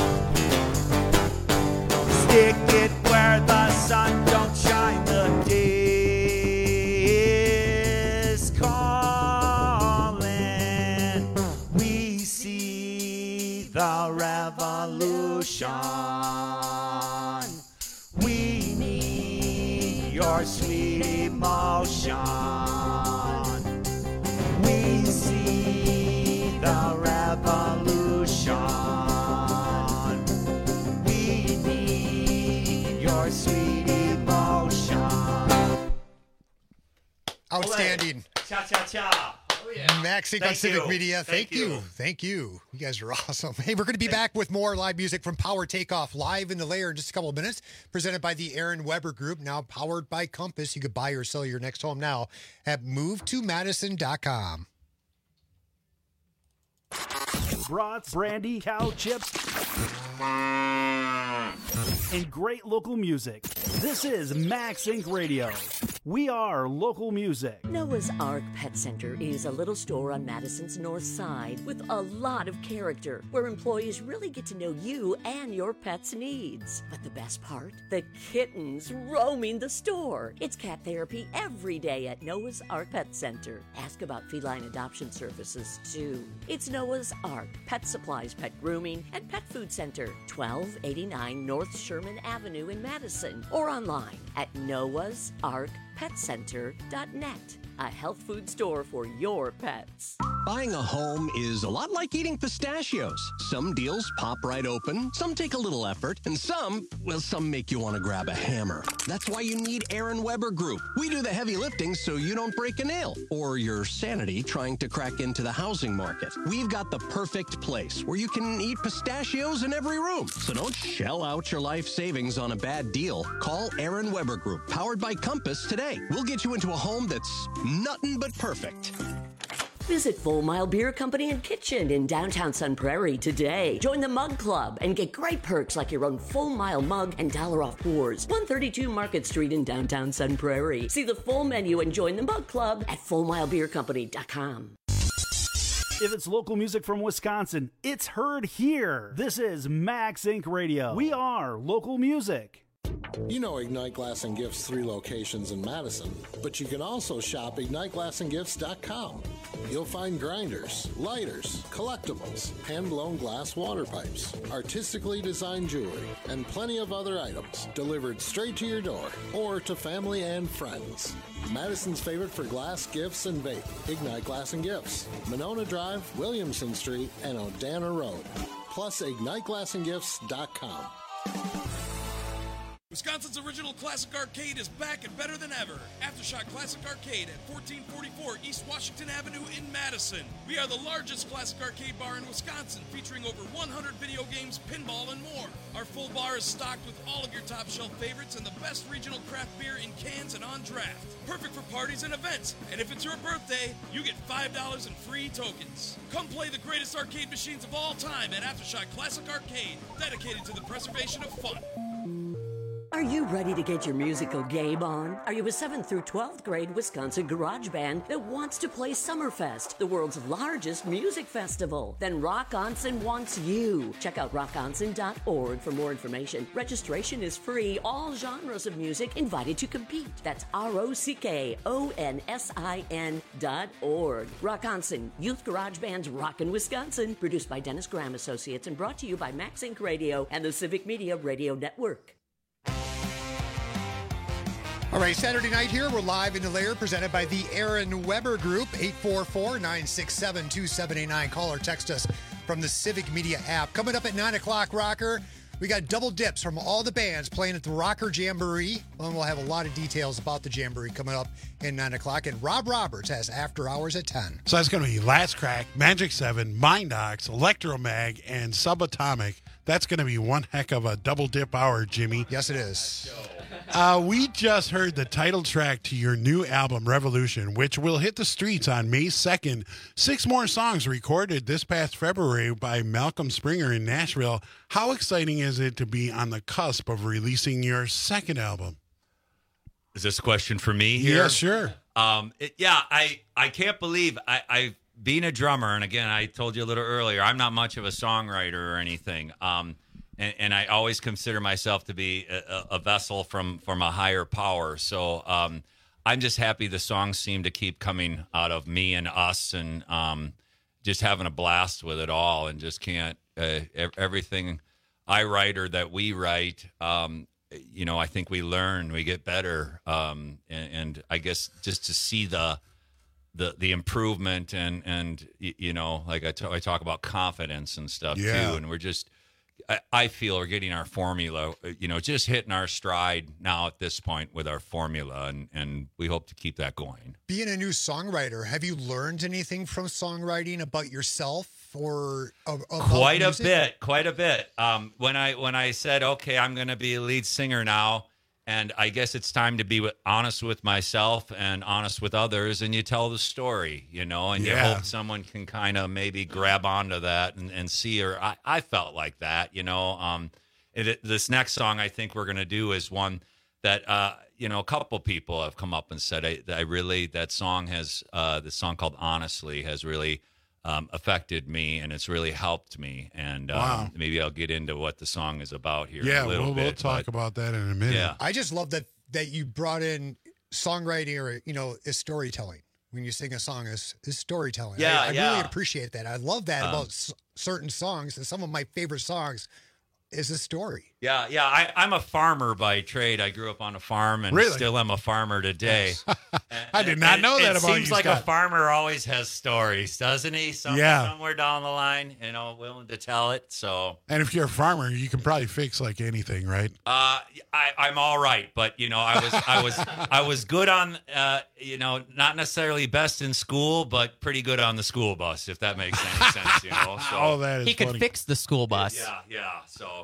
Speaker 13: Stick it where the sun don't shine. The day is calling. your sweet emotion. We see the revolution. We need your sweet emotion.
Speaker 10: Outstanding.
Speaker 12: Cha cha cha.
Speaker 10: Oh, yeah. Max Sync on Civic
Speaker 12: you.
Speaker 10: Media. Thank,
Speaker 12: Thank
Speaker 10: you.
Speaker 12: you.
Speaker 10: Thank you. You guys are awesome. Hey, we're going to be back with more live music from Power Takeoff live in the lair in just a couple of minutes. Presented by the Aaron Weber Group, now powered by Compass. You could buy or sell your next home now at move to madison dot com.
Speaker 16: Brats, brandy, cow chips, and great local music. This is Max Inc Radio. We are local music.
Speaker 17: Noah's Ark Pet Center is a little store on Madison's north side with a lot of character, where employees really get to know you and your pet's needs. But the best part? The kittens roaming the store. It's cat therapy every day at Noah's Ark Pet Center. Ask about feline adoption services, too. It's Noah's Ark Pet Supplies, Pet Grooming, and Pet Food Center, twelve eighty-nine North Sherman Avenue in Madison, or online at noahs ark pet center dot net. A health food store for your pets.
Speaker 18: Buying a home is a lot like eating pistachios. Some deals pop right open, some take a little effort, and some, well, some make you want to grab a hammer. That's why you need Aaron Weber Group. We do the heavy lifting so you don't break a nail or your sanity trying to crack into the housing market. We've got the perfect place where you can eat pistachios in every room. So don't shell out your life savings on a bad deal. Call Aaron Weber Group, powered by Compass, today. We'll get you into a home that's nothing but perfect.
Speaker 17: Visit Full Mile Beer Company and Kitchen in downtown Sun Prairie today. Join the Mug Club and get great perks like your own Full Mile mug and dollar off pours. one thirty-two Market Street in downtown Sun Prairie. See the full menu and join the Mug Club at full mile beer company dot com.
Speaker 16: If it's local music from Wisconsin, it's heard here. This is Max Inc Radio. We are local music.
Speaker 19: You know Ignite Glass and Gifts' three locations in Madison, but you can also shop ignite glass and gifts dot com. You'll find grinders, lighters, collectibles, hand-blown glass water pipes, artistically designed jewelry, and plenty of other items delivered straight to your door or to family and friends. Madison's favorite for glass, gifts, and vape, Ignite Glass and Gifts, Monona Drive, Williamson Street, and Odana Road. Plus ignite glass and gifts dot com.
Speaker 20: Wisconsin's original classic arcade is back and better than ever. Aftershock Classic Arcade at fourteen forty-four East Washington Avenue in Madison. We are the largest classic arcade bar in Wisconsin, featuring over one hundred video games, pinball, and more. Our full bar is stocked with all of your top shelf favorites and the best regional craft beer in cans and on draft. Perfect for parties and events. And if it's your birthday, you get five dollars in free tokens. Come play the greatest arcade machines of all time at Aftershock Classic Arcade, dedicated to the preservation of fun.
Speaker 17: Are you ready to get your musical game on? Are you a seventh through twelfth grade Wisconsin garage band that wants to play Summerfest, the world's largest music festival? Then Rock Onsen wants you. Check out rock onsen dot org for more information. Registration is free. All genres of music invited to compete. That's R O C K O N S I N dot org. Rock Onsen, Youth Garage Bands Rockin' Wisconsin. Produced by Dennis Graham Associates and brought to you by Max Inc Radio and the Civic Media Radio Network.
Speaker 10: All right, Saturday night here, we're live in the lair, presented by the Aaron Weber Group, eight four four, nine six seven, two seven eight nine. Call or text us from the Civic Media app. Coming up at nine o'clock, Rocker, we got double dips from all the bands playing at the Rocker Jamboree. And we'll have a lot of details about the Jamboree coming up in nine o'clock. And Rob Roberts has After Hours at ten.
Speaker 11: So that's going to be Last Crack, Magic seven, Mindox, Electromag, and Subatomic. That's going to be one heck of a double dip hour, Jimmy.
Speaker 10: Yes, it is.
Speaker 11: Uh, we just heard the title track to your new album, Revolution, which will hit the streets on May second. Six more songs recorded this past February by Malcolm Springer in Nashville. How exciting is it to be on the cusp of releasing your second album?
Speaker 12: Is this a question for me here?
Speaker 11: Yeah, sure.
Speaker 12: Um, it, yeah, I, I can't believe I, I've been a drummer. And again, I told you a little earlier, I'm not much of a songwriter or anything. Um, and, and I always consider myself to be a, a vessel from, from a higher power. So um, I'm just happy the songs seem to keep coming out of me and us, and um, just having a blast with it all, and just can't, uh, everything I write or that we write, um, you know, I think we learn, we get better, um, and, and I guess just to see the the the improvement and and you know, like I, t- I talk about confidence and stuff
Speaker 11: Yeah.
Speaker 12: too, and we're just. I, I feel we're getting our formula, you know, just hitting our stride now at this point with our formula, and, and we hope to keep that going.
Speaker 10: Being a new songwriter, have you learned anything from songwriting about yourself or about
Speaker 12: Quite
Speaker 10: music?
Speaker 12: a bit, quite a bit. Um, when I when I said, okay, I'm going to be a lead singer now, and I guess it's time to be with, honest with myself and honest with others, and you tell the story, you know, and
Speaker 11: Yeah.
Speaker 12: you hope someone can kind of maybe grab onto that and, and see her. I, I felt like that, you know. Um, it, this next song I think we're going to do is one that, uh, you know, a couple people have come up and said, I, I really, that song has, uh, the song called Honestly has really um, affected me, and it's really helped me. And um,
Speaker 11: Wow.
Speaker 12: maybe I'll get into what the song is about here
Speaker 11: Yeah,
Speaker 12: in a little
Speaker 11: we'll,
Speaker 12: bit.
Speaker 11: we'll talk
Speaker 12: but-
Speaker 11: about that in a minute.
Speaker 12: Yeah.
Speaker 10: I just love that that you brought in songwriting or, you know, is storytelling. When you sing a song, is is storytelling.
Speaker 12: Yeah,
Speaker 10: I, I
Speaker 12: yeah.
Speaker 10: really appreciate that. I love that
Speaker 12: Um,
Speaker 10: about s- certain songs, and some of my favorite songs is a story.
Speaker 12: Yeah, yeah. I, I'm a farmer by trade. I grew up on a farm and
Speaker 11: Really?
Speaker 12: still am a farmer today.
Speaker 11: I did not
Speaker 12: And
Speaker 11: know that
Speaker 12: it
Speaker 11: about
Speaker 12: seems
Speaker 11: you,
Speaker 12: like
Speaker 11: Scott.
Speaker 12: a farmer always has stories, doesn't he? Some,
Speaker 11: Yeah.
Speaker 12: Somewhere down the line, you know, willing to tell it. So
Speaker 11: And if you're a farmer, you can probably fix like anything, right?
Speaker 12: uh, I, I'm all right, but you know, I was, I was, I was good on, uh, you know, not necessarily best in school, but pretty good on the school bus, if that makes any sense. You know, so
Speaker 11: Oh, that is
Speaker 15: He could
Speaker 11: funny.
Speaker 15: fix the school bus.
Speaker 12: yeah, yeah. So.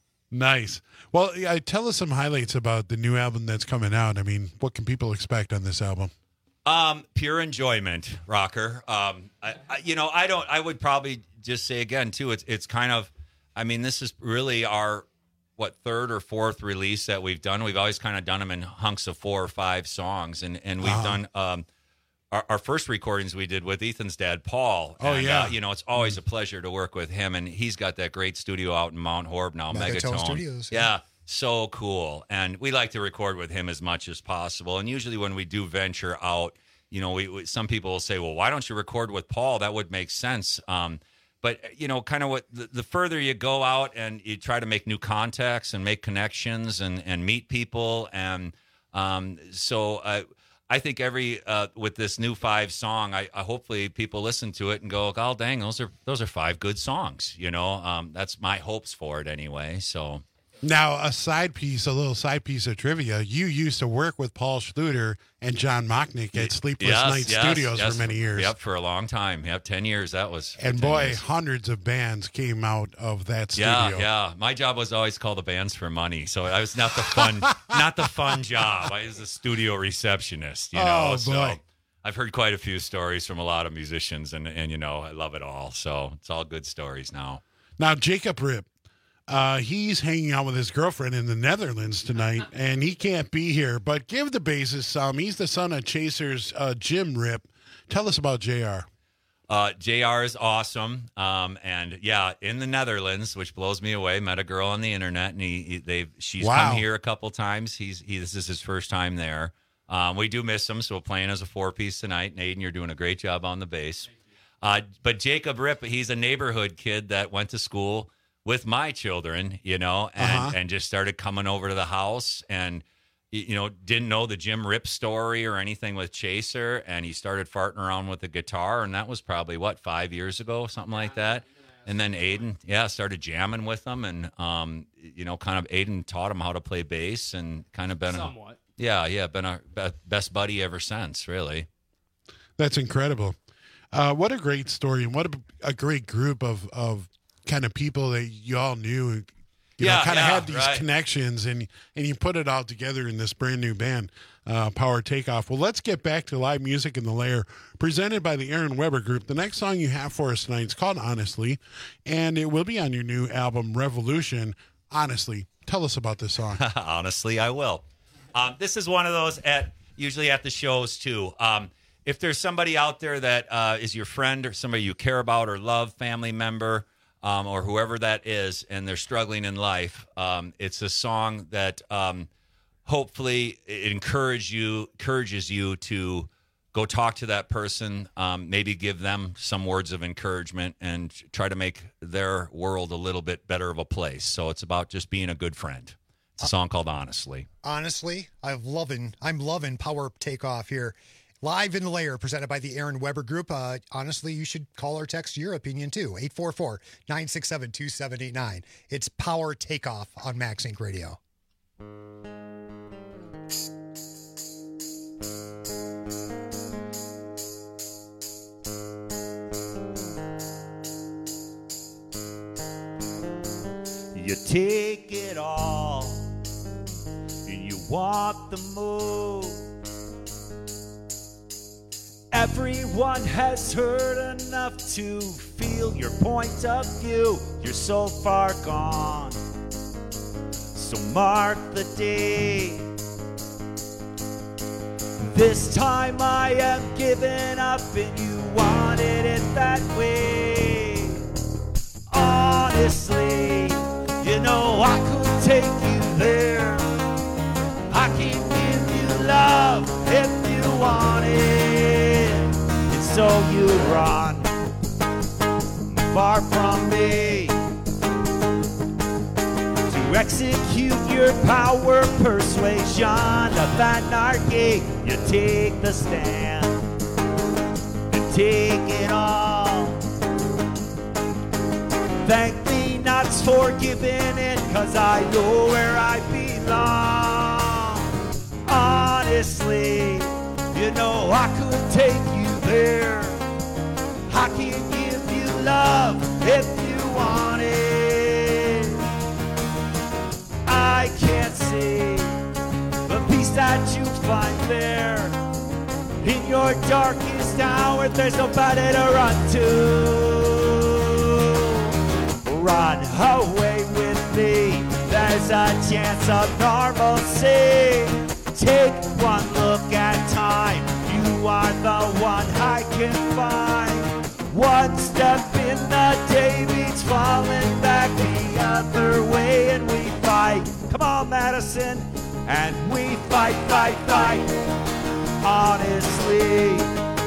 Speaker 11: Nice. Well, yeah, tell us some highlights about the new album that's coming out. I mean, what can people expect on this album?
Speaker 12: Um, pure enjoyment, rocker. Um, I, I, you know, I don't. I would probably just say again too. It's it's kind of. I mean, this is really our what third or fourth release that we've done. We've always kind of done them in hunks of four or five songs, and and we've
Speaker 11: Uh-huh.
Speaker 12: done um, our, our first recordings we did with Ethan's dad, Paul.
Speaker 11: Oh,
Speaker 12: and,
Speaker 11: yeah.
Speaker 12: uh, you know, it's always a pleasure to work with him, and he's got that great studio out in Mount Horeb now,
Speaker 10: Megatone
Speaker 12: Megatone.
Speaker 10: Studios, yeah.
Speaker 12: Yeah. So cool. And we like to record with him as much as possible. And usually when we do venture out, you know, we, we some people will say, well, why don't you record with Paul? That would make sense. Um, but, you know, kind of what the, the further you go out and you try to make new contacts and make connections and, and meet people. And um, so uh, I think every uh, with this new five song, I, I hopefully people listen to it and go, oh, dang, those are those are five good songs. You know, um, that's my hopes for it anyway. So.
Speaker 11: Now, a side piece, a little side piece of trivia. You used to work with Paul Schluter and John Mochnick at Sleepless
Speaker 12: Yes,
Speaker 11: Night
Speaker 12: yes,
Speaker 11: Studios
Speaker 12: yes.
Speaker 11: for many years.
Speaker 12: Yep, for a long time. Yep, ten years. That was.
Speaker 11: And
Speaker 12: ten
Speaker 11: boy,
Speaker 12: years.
Speaker 11: hundreds of bands came out of that studio.
Speaker 12: Yeah, yeah. My job was always call the bands for money, so I was not the fun, not the fun job. I was a studio receptionist. You know,
Speaker 11: Oh,
Speaker 12: so
Speaker 11: boy.
Speaker 12: I've heard quite a few stories from a lot of musicians, and and you know, I love it all. So it's all good stories now.
Speaker 11: Now, Jacob Ripp, uh, he's hanging out with his girlfriend in the Netherlands tonight, and he can't be here. But give the bassist some. He's the son of Chaser's uh, Jim Ripp. Tell us about J R.
Speaker 12: Uh, J R is awesome, um, and yeah, in the Netherlands, which blows me away. Met a girl on the internet, and he, he they've she's
Speaker 11: Wow.
Speaker 12: come here a couple times. He's he this is his first time there. Um, we do miss him, so we're playing as a four piece tonight. And Aiden, you're doing a great job on the bass. Uh, but Jacob Ripp, he's a neighborhood kid that went to school with my children, you know, and
Speaker 11: Uh-huh.
Speaker 12: and just started coming over to the house and. You know, didn't know the Jim Ripp story or anything with Chaser, and he started farting around with the guitar, and that was probably, what, five years ago, something like that? And then Aiden, yeah, started jamming with him, and, um, you know, kind of Aiden taught him how to play bass and kind of been
Speaker 14: Somewhat.
Speaker 12: a, yeah, yeah, been our be- best buddy ever since, really.
Speaker 11: That's incredible. Uh, what a great story, and what a, a great group of, of kind of people that you all knew. You
Speaker 12: Yeah,
Speaker 11: know, kind of
Speaker 12: yeah,
Speaker 11: had these
Speaker 12: right.
Speaker 11: connections, and and you put it all together in this brand new band, uh, Power Takeoff. Well, let's get back to live music in the Lair, presented by the Aaron Weber Group. The next song you have for us tonight is called Honestly, and it will be on your new album, Revolution. Honestly, tell us about this song.
Speaker 12: Honestly, I will. Um, this is one of those at usually at the shows too. Um, if there's somebody out there that uh, is your friend or somebody you care about or love, family member, um, or whoever that is, and they're struggling in life, um, it's a song that um, hopefully it encourage you, encourages you to go talk to that person, um, maybe give them some words of encouragement, and try to make their world a little bit better of a place. So it's about just being a good friend. It's a song called Honestly.
Speaker 10: Honestly, I'm loving, I'm loving Power Takeoff here. Live in the Lair, presented by the Aaron Weber Group. Uh, honestly, you should call or text your opinion too. eight four four, nine six seven, two seven eight nine. It's Power Takeoff on Max Inc Radio.
Speaker 13: You take it all and you walk the move. Everyone has heard enough to feel your point of view. You're so far gone, so mark the day. This time I am giving up and you wanted it that way. Honestly, you know I could take you there. I can give you love if you want it. And so you run far from me to execute your power persuasion of anarchy. You take the stand and take it all. Thank the nuts for giving in, cause I know where I belong. Honestly, you know I could take you there. I can give you love if you want it. I can't see the peace that you find there. In your darkest hour, there's nobody to run to. Run away with me, there's a chance of normalcy. Take one look at time, you are the one I can find. One step in the day means falling back the other way, and we fight. Come on, Madison, and we fight, fight, fight. Honestly.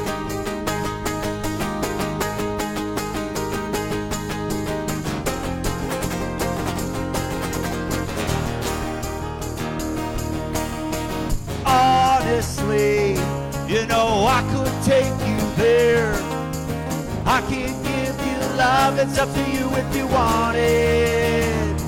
Speaker 13: Honestly, you know I could take you there. I can give you love, it's up to you if you want it.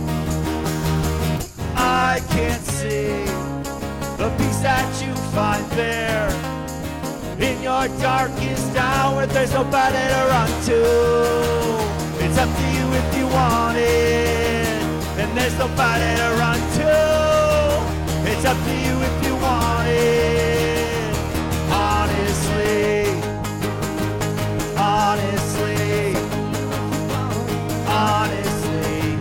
Speaker 13: I can't see the peace that you find there. In your darkest hour, there's nobody to run to. It's up to you if you want it, and there's nobody to run to. It's up to you if you want it. Honestly, honestly, honestly,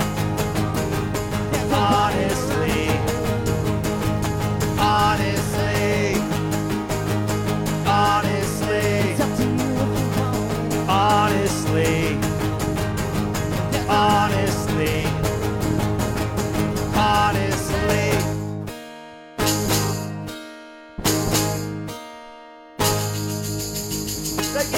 Speaker 13: honestly, honestly, honestly, honestly, honestly, honestly. Thank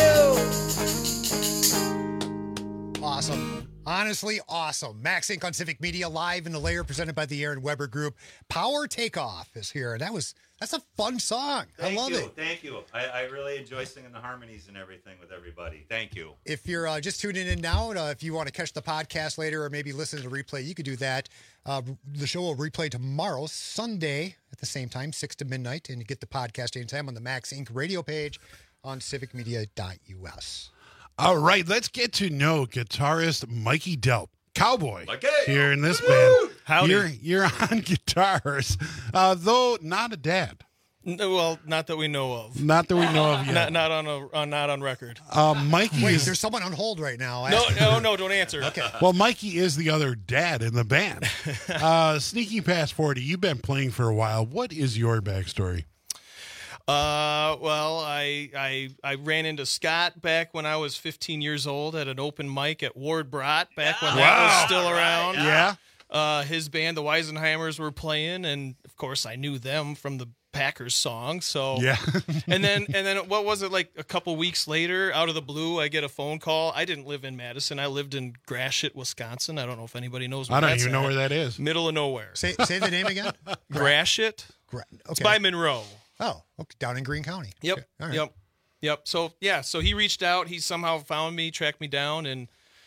Speaker 13: you.
Speaker 10: Awesome. Honestly, awesome. Max Inc on Civic Media, live in the Lair, presented by the Aaron Weber Group. Power Takeoff is here. And that was, that's a fun song.
Speaker 12: Thank
Speaker 10: I love
Speaker 12: you.
Speaker 10: it.
Speaker 12: Thank you. I, I really enjoy singing the harmonies and everything with everybody. Thank you.
Speaker 10: If you're uh, just tuning in now, uh, if you want to catch the podcast later or maybe listen to the replay, you could do that. Uh, the show will replay tomorrow, Sunday, at the same time, six to midnight. And you get the podcast anytime on the Max Inc radio page on civic media dot U S.
Speaker 11: All right, let's get to know guitarist Mikey Delp. Cowboy
Speaker 12: Mikey.
Speaker 11: here in this band.
Speaker 21: Howdy.
Speaker 11: You're, you're on guitars, uh, though not a dad.
Speaker 21: No, well, not that we know of.
Speaker 11: Not that we know of yet.
Speaker 21: Not, not on a uh, not on record.
Speaker 11: Uh, Mikey
Speaker 10: Wait,
Speaker 11: is,
Speaker 10: there's someone on hold right now.
Speaker 21: No, no, no, don't answer.
Speaker 10: Okay.
Speaker 11: well, Mikey is the other dad in the band. Uh, sneaky past forty, you've been playing for a while. What is your backstory?
Speaker 21: Uh, well, I I I ran into Scott back when I was fifteen years old at an open mic at Ward Brott back when
Speaker 11: Wow.
Speaker 21: that was still around.
Speaker 11: Yeah.
Speaker 21: Uh, his band, the Weisenheimers, were playing, and of course, I knew them from the Packers song. So
Speaker 11: Yeah.
Speaker 21: and then and then what was it, like a couple weeks later, out of the blue, I get a phone call. I didn't live in Madison. I lived in Gratiot, Wisconsin. I don't know if anybody knows where
Speaker 11: I don't
Speaker 21: that's
Speaker 11: even know
Speaker 21: at.
Speaker 11: where that is.
Speaker 21: Middle of nowhere.
Speaker 10: Say say the name again.
Speaker 21: Gratiot.
Speaker 10: Gra-
Speaker 21: It's
Speaker 10: okay.
Speaker 21: by Monroe.
Speaker 10: Oh, okay, down in Greene County.
Speaker 21: Yep.
Speaker 10: Okay, all right.
Speaker 21: Yep. Yep. So yeah, so he reached out. He somehow found me, tracked me down, and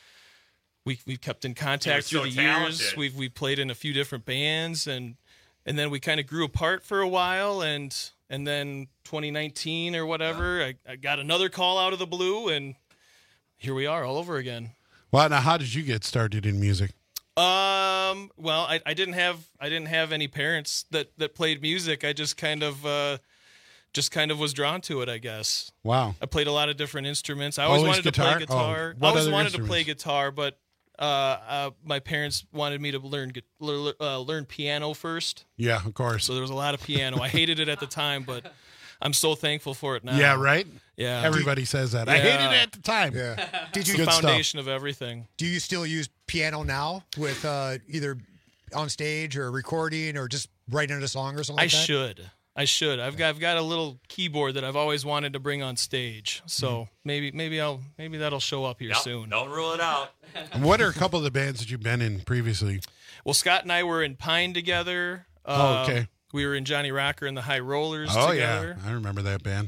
Speaker 21: we we kept in contact
Speaker 12: You're
Speaker 21: through
Speaker 12: so
Speaker 21: the years.
Speaker 12: talented.
Speaker 21: We've we played in a few different bands, and and then we kind of grew apart for a while, and and then twenty nineteen or whatever, I, I got another call out of the blue, and here we are all over again.
Speaker 11: Well, now, how did you get started in music?
Speaker 21: Um. Well, I, I didn't have I didn't have any parents that, that played music. I just kind of uh, just kind of was drawn to it, I guess.
Speaker 11: Wow.
Speaker 21: I played a lot of different instruments. I always,
Speaker 11: Always
Speaker 21: wanted
Speaker 11: guitar?
Speaker 21: to play guitar.
Speaker 11: Oh,
Speaker 21: I
Speaker 11: what
Speaker 21: always
Speaker 11: other
Speaker 21: wanted to play
Speaker 11: instruments?
Speaker 21: guitar, but uh, uh, my parents wanted me to learn gu- lear- uh, learn piano first.
Speaker 11: Yeah, of course.
Speaker 21: So there was a lot of piano. I hated it at the time, but I'm so thankful for it now.
Speaker 11: Yeah, right?
Speaker 21: Yeah.
Speaker 11: Everybody says that. I hated it at the time.
Speaker 10: Yeah. Did
Speaker 21: It's
Speaker 10: you
Speaker 21: the
Speaker 11: Good stuff.
Speaker 21: foundation of everything.
Speaker 10: Do you still use piano now with uh, either on stage or recording or just writing a song or something
Speaker 21: I
Speaker 10: like that?
Speaker 21: should. I should. I've got I've got a little keyboard that I've always wanted to bring on stage. So
Speaker 11: Mm-hmm.
Speaker 21: maybe maybe I'll maybe that'll show up here
Speaker 12: Yep,
Speaker 21: soon.
Speaker 12: Don't rule it out.
Speaker 11: And what are a couple of the bands that you've been in previously?
Speaker 21: Well, Scott and I were in Pine together.
Speaker 11: Oh,
Speaker 21: Uh,
Speaker 11: okay.
Speaker 21: We were in Johnny Rocker and the High Rollers
Speaker 11: Oh,
Speaker 21: together.
Speaker 11: yeah. I remember that band.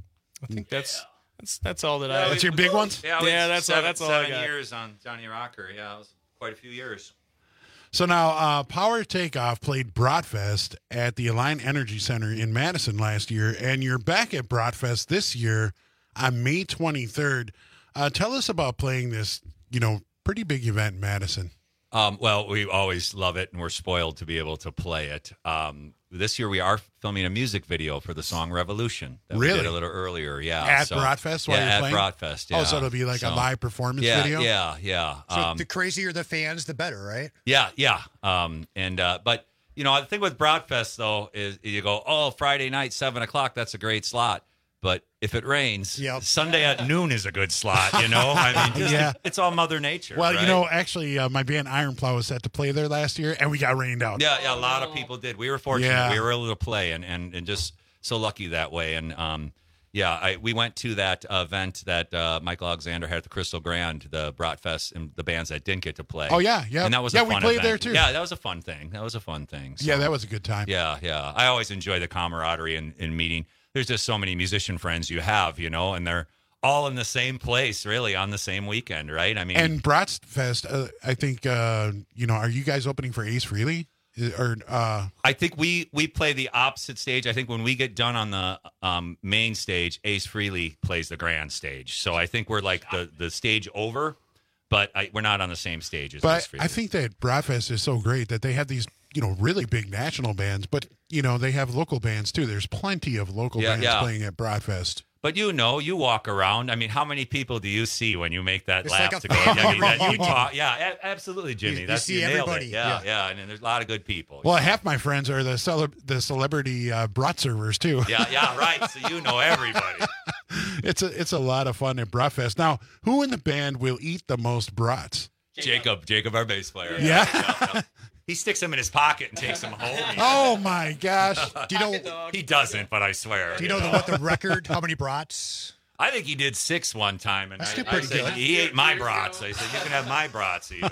Speaker 21: I think that's that's that's all that I.
Speaker 11: That's your big ones?
Speaker 12: Yeah, we
Speaker 21: Yeah,
Speaker 12: had
Speaker 21: that's all-
Speaker 12: seven,
Speaker 21: that's all I
Speaker 12: seven
Speaker 21: got.
Speaker 12: years on Johnny Rocker. Yeah, it was quite a few years.
Speaker 11: So now, uh, Power Takeoff played Bratfest at the Align Energy Center in Madison last year, and you're back at Bratfest this year on May twenty-third. Uh, tell us about playing this, you know, pretty big event in Madison.
Speaker 12: Um, well, we always love it, and we're spoiled to be able to play it. Um, this year, we are filming a music video for the song "Revolution" that we
Speaker 11: Really?
Speaker 12: did a little earlier. Yeah,
Speaker 11: At
Speaker 12: so,
Speaker 11: Bratfest while
Speaker 12: yeah,
Speaker 11: you're
Speaker 12: at
Speaker 11: playing?
Speaker 12: Bratfest. Yeah.
Speaker 11: Oh, so it'll be like a
Speaker 12: So-
Speaker 11: live performance
Speaker 12: yeah,
Speaker 11: video?
Speaker 12: Yeah, yeah,
Speaker 10: So
Speaker 12: um,
Speaker 10: the crazier the fans, the better, right?
Speaker 12: yeah, yeah. Um, and uh, but you know, the thing with Bratfest though is you go, oh, Friday night, seven o'clock. That's a great slot. But if it rains, Sunday at noon is a good slot. You know, I mean, just,
Speaker 11: Yeah.
Speaker 12: it's all Mother Nature.
Speaker 11: Well, you
Speaker 12: right?
Speaker 11: know, actually, uh, my band Iron Plow was set to play there last year, and we got rained out.
Speaker 12: Yeah, yeah, a lot of people did. We were fortunate.
Speaker 11: Yeah.
Speaker 12: We were able to play and, and, and just so lucky that way. And um, yeah, I, we went to that event that uh, Michael Alexander had at the Crystal Grand, the Bratfest, and the bands that didn't get to play.
Speaker 11: Oh, yeah, yeah.
Speaker 12: And that was
Speaker 11: Yeah,
Speaker 12: a
Speaker 11: we
Speaker 12: fun
Speaker 11: played
Speaker 12: event.
Speaker 11: there, too.
Speaker 12: Yeah, that was a fun thing. That was a fun thing. So,
Speaker 11: Yeah, that was a good time.
Speaker 12: Yeah, yeah. I always enjoy the camaraderie and, and meeting. There's just so many musician friends you have, you know, and they're all in the same place, really, on the same weekend, right? I mean,
Speaker 11: And Bratfest, uh, I think, uh, you know, are you guys opening for Ace Frehley? Or uh,
Speaker 12: I think we we play the opposite stage. I think when we get done on the um, main stage, Ace Frehley plays the grand stage. So I think we're like the, the stage over, but I, we're not on the same stage as Ace
Speaker 11: But
Speaker 12: Frehley.
Speaker 11: I think that Bratfest is so great that they have these, you know, really big national bands, but, you know, they have local bands too. There's plenty of local
Speaker 12: Yeah,
Speaker 11: bands
Speaker 12: yeah.
Speaker 11: playing at Bratfest.
Speaker 12: But you know, you walk around. I mean, how many people do you see when you make that
Speaker 10: It's
Speaker 12: lap
Speaker 10: like a
Speaker 12: to go? I mean, that you
Speaker 10: family
Speaker 12: talk, yeah, a- absolutely, Jimmy.
Speaker 10: You- you
Speaker 12: That's
Speaker 10: see
Speaker 12: you nailed
Speaker 10: everybody,
Speaker 12: it. Yeah,
Speaker 10: yeah.
Speaker 12: yeah, and then there's a lot of good people.
Speaker 11: Well, half my friends are the cele- the celebrity uh, brat servers too.
Speaker 12: Yeah, yeah, right. So you know everybody.
Speaker 11: it's a it's a lot of fun at Bratfest. Now, who in the band will eat the most brats?
Speaker 12: Jacob, Jacob, our bass player.
Speaker 11: Yeah.
Speaker 12: yeah, yeah. He sticks them in his pocket and takes them home.
Speaker 11: Oh my gosh!
Speaker 10: Do you know?
Speaker 12: He doesn't, but I swear.
Speaker 10: Do you know the, what the record? How many brats?
Speaker 12: I think he did six one time, and
Speaker 10: That's
Speaker 12: I,
Speaker 10: still pretty
Speaker 12: I said,
Speaker 10: good.
Speaker 12: he ate my brats. I said, you can have my brats even.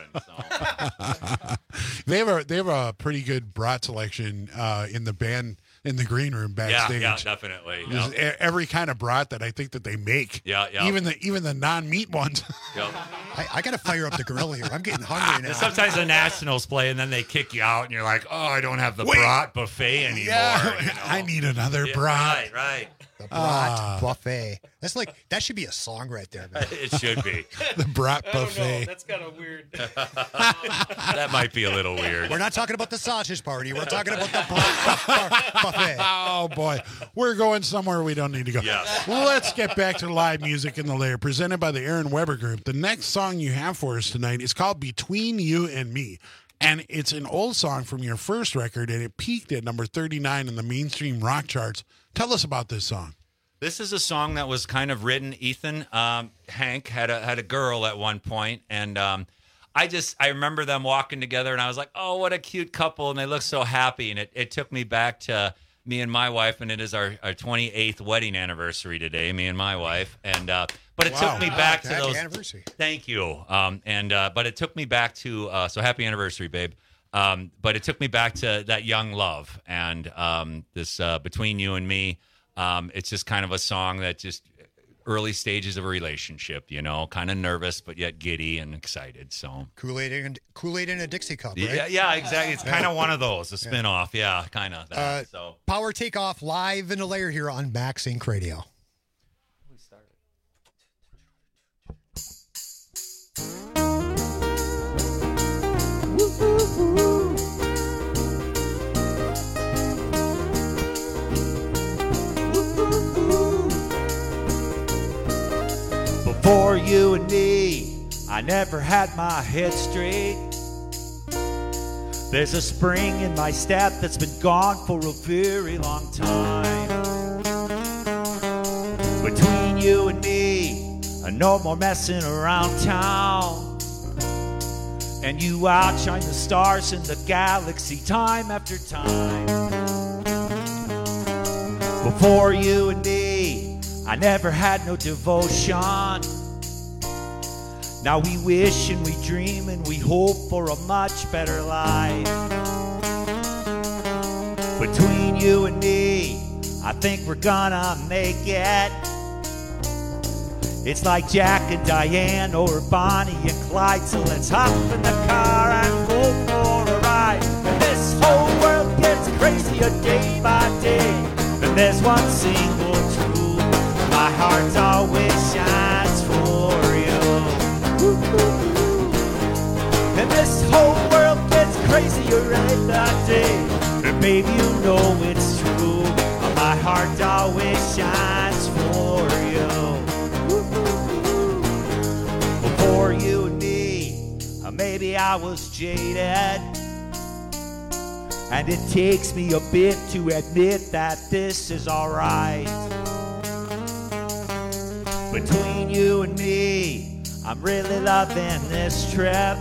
Speaker 12: So.
Speaker 11: They have a they have a pretty good brat selection uh, in the band in the green room
Speaker 12: Yeah,
Speaker 11: backstage.
Speaker 12: yeah, definitely.
Speaker 11: There's
Speaker 12: Yeah.
Speaker 11: e- every kind of brat that I think that they make.
Speaker 12: Yeah, yeah.
Speaker 11: Even the even the non meat ones.
Speaker 12: Yep.
Speaker 10: I, I got to fire up the grill here. I'm getting hungry now.
Speaker 12: And sometimes the Nationals play, and then they kick you out, and you're like, oh, I don't have the
Speaker 11: Wait.
Speaker 12: brat buffet anymore.
Speaker 11: Yeah,
Speaker 12: you know?
Speaker 11: I need another
Speaker 12: Yeah,
Speaker 11: brat.
Speaker 12: Right, right.
Speaker 10: The brat
Speaker 11: Ah.
Speaker 10: buffet. That's like that should be a song right there, man.
Speaker 12: It should be.
Speaker 11: The brat
Speaker 21: I don't know.
Speaker 11: buffet.
Speaker 21: That's kind of weird.
Speaker 12: That might be a little weird.
Speaker 10: We're not talking about the sausage party. We're talking about the brat buffet.
Speaker 11: Oh boy, we're going somewhere we don't need to go.
Speaker 12: Yes.
Speaker 11: Let's get back to live music in the lair, presented by the Aaron Weber Group. The next song you have for us tonight is called "Between You and Me," and it's an old song from your first record, and it peaked at number thirty-nine in the mainstream rock charts. Tell us about this song.
Speaker 12: This is a song that was kind of written. Ethan um, Hank had a had a girl at one point, and um, I just I remember them walking together, and I was like, "Oh, what a cute couple!" And they look so happy, and it, it took me back to me and my wife, and it is our, our twenty-eighth wedding anniversary today, me and my wife. And uh, but it
Speaker 10: Wow.
Speaker 12: took me back
Speaker 10: Wow,
Speaker 12: to
Speaker 10: happy
Speaker 12: those.
Speaker 10: anniversary.
Speaker 12: Thank you. Um, and uh, but it took me back to uh, so happy anniversary, babe. Um, but it took me back to that young love and um, this uh, Between You and Me. Um, it's just kind of a song that just early stages of a relationship, you know, kind of nervous but yet giddy and excited. So
Speaker 10: Kool-Aid and Kool-Aid in a Dixie cup, right?
Speaker 12: yeah, yeah, exactly. It's kind of one of those, a
Speaker 10: Yeah.
Speaker 12: spin-off. Yeah, kind of that.
Speaker 10: Uh,
Speaker 12: so
Speaker 10: Power Takeoff live in the lair here on Max Inc Radio.
Speaker 13: Before you and me, I never had my head straight. There's a spring in my step that's been gone for a very long time. Between you and me, no more messing around town. And you outshine the stars in the galaxy time after time. Before you and me, I never had no devotion. Now we wish and we dream and we hope for a much better life. Between you and me, I think we're gonna make it. It's like Jack and Diane or Bonnie and Clyde. So let's hop in the car and go for a ride. And this whole world gets crazier day by day. And there's one single truth, my heart always shines for you. And this whole world gets crazier every day. And baby, you know it's true, my heart always shines for you. Before you and me, maybe I was jaded. And it takes me a bit to admit that this is alright. Between you and me, I'm really loving this trip.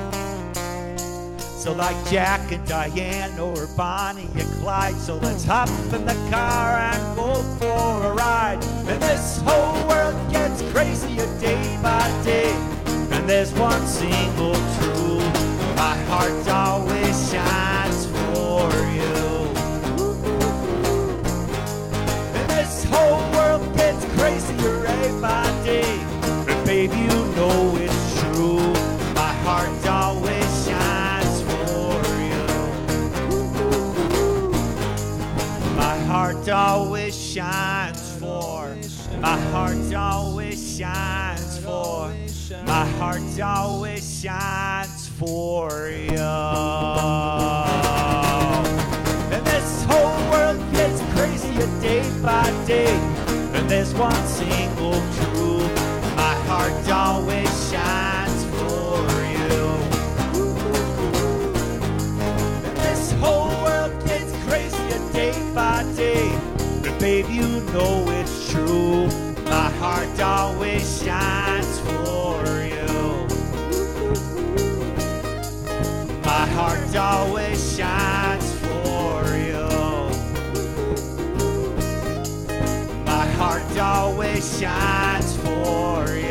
Speaker 13: So like Jack and Diane or Bonnie and Clyde, so let's hop in the car and go for a ride. And this whole world gets crazier day by day. And there's one single truth, my heart always shines for you. And this whole world gets crazier day by day. And baby, you know it's true, my heart always shines for you. My heart always shines for, my heart always shines for, my heart always shines for you. And this whole world gets crazier day by day. And there's one single truth, my heart always shines for you. And this whole world gets crazier day by day. And baby, you know it's true, my heart always shines for you. My heart always shines for you. My heart always shines for you.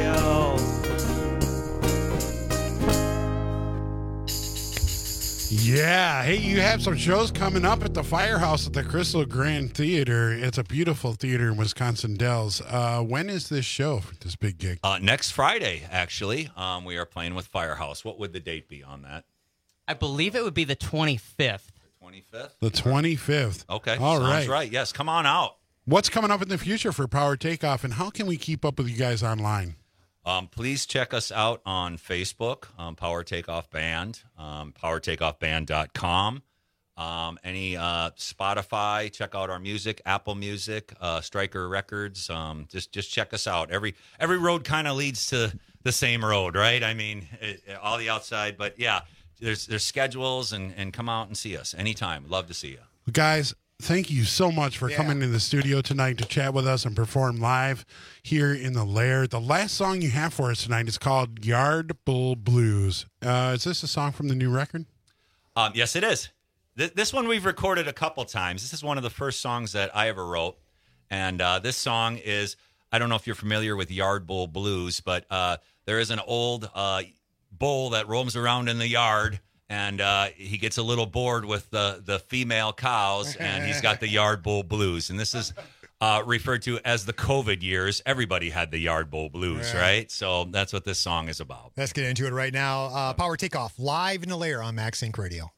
Speaker 11: Yeah. Hey, you have some shows coming up at the Firehouse at the Crystal Grand Theater. It's a beautiful theater in Wisconsin Dells. Uh, when is this show, this big gig?
Speaker 12: Uh, next Friday, actually, um, we are playing with Firehouse. What would the date be on that?
Speaker 15: I believe it would be the twenty-fifth.
Speaker 12: twenty-fifth?
Speaker 11: The twenty-fifth.
Speaker 12: Okay.
Speaker 11: All
Speaker 12: sounds
Speaker 11: right.
Speaker 12: right. Yes, come on out.
Speaker 11: What's coming up in the future for Power Takeoff, and how can we keep up with you guys online?
Speaker 12: Um, please check us out on Facebook, um, Power Takeoff Band, um, power takeoff band dot com. Um, any uh, Spotify, check out our music, Apple Music, uh, Stryker Records. Um, just just check us out. Every every road kind of leads to the same road, right? I mean, it, all the outside, but yeah, there's there's schedules, and, and come out and see us anytime. Love to see you.
Speaker 11: Guys, thank you so much for
Speaker 10: Yeah.
Speaker 11: coming in the studio tonight to chat with us and perform live here in the Lair. The last song you have for us tonight is called Yard Bull Blues. Uh, is this a song from the new record?
Speaker 12: Um, yes, it is. Th- this one we've recorded a couple times. This is one of the first songs that I ever wrote. And uh, this song is, I don't know if you're familiar with Yard Bull Blues, but uh, there is an old uh, bull that roams around in the yard, and uh, he gets a little bored with the, the female cows, and he's got the Yard Bull Blues. And this is uh, referred to as the COVID years. Everybody had the Yard Bull Blues,
Speaker 10: Yeah.
Speaker 12: right? So that's what this song is about.
Speaker 10: Let's get into it right now. Uh, Power Takeoff, live in the lair on Max Inc Radio.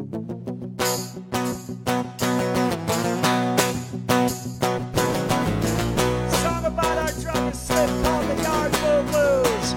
Speaker 13: Song about our drunken slip called the Yard Bull Blues.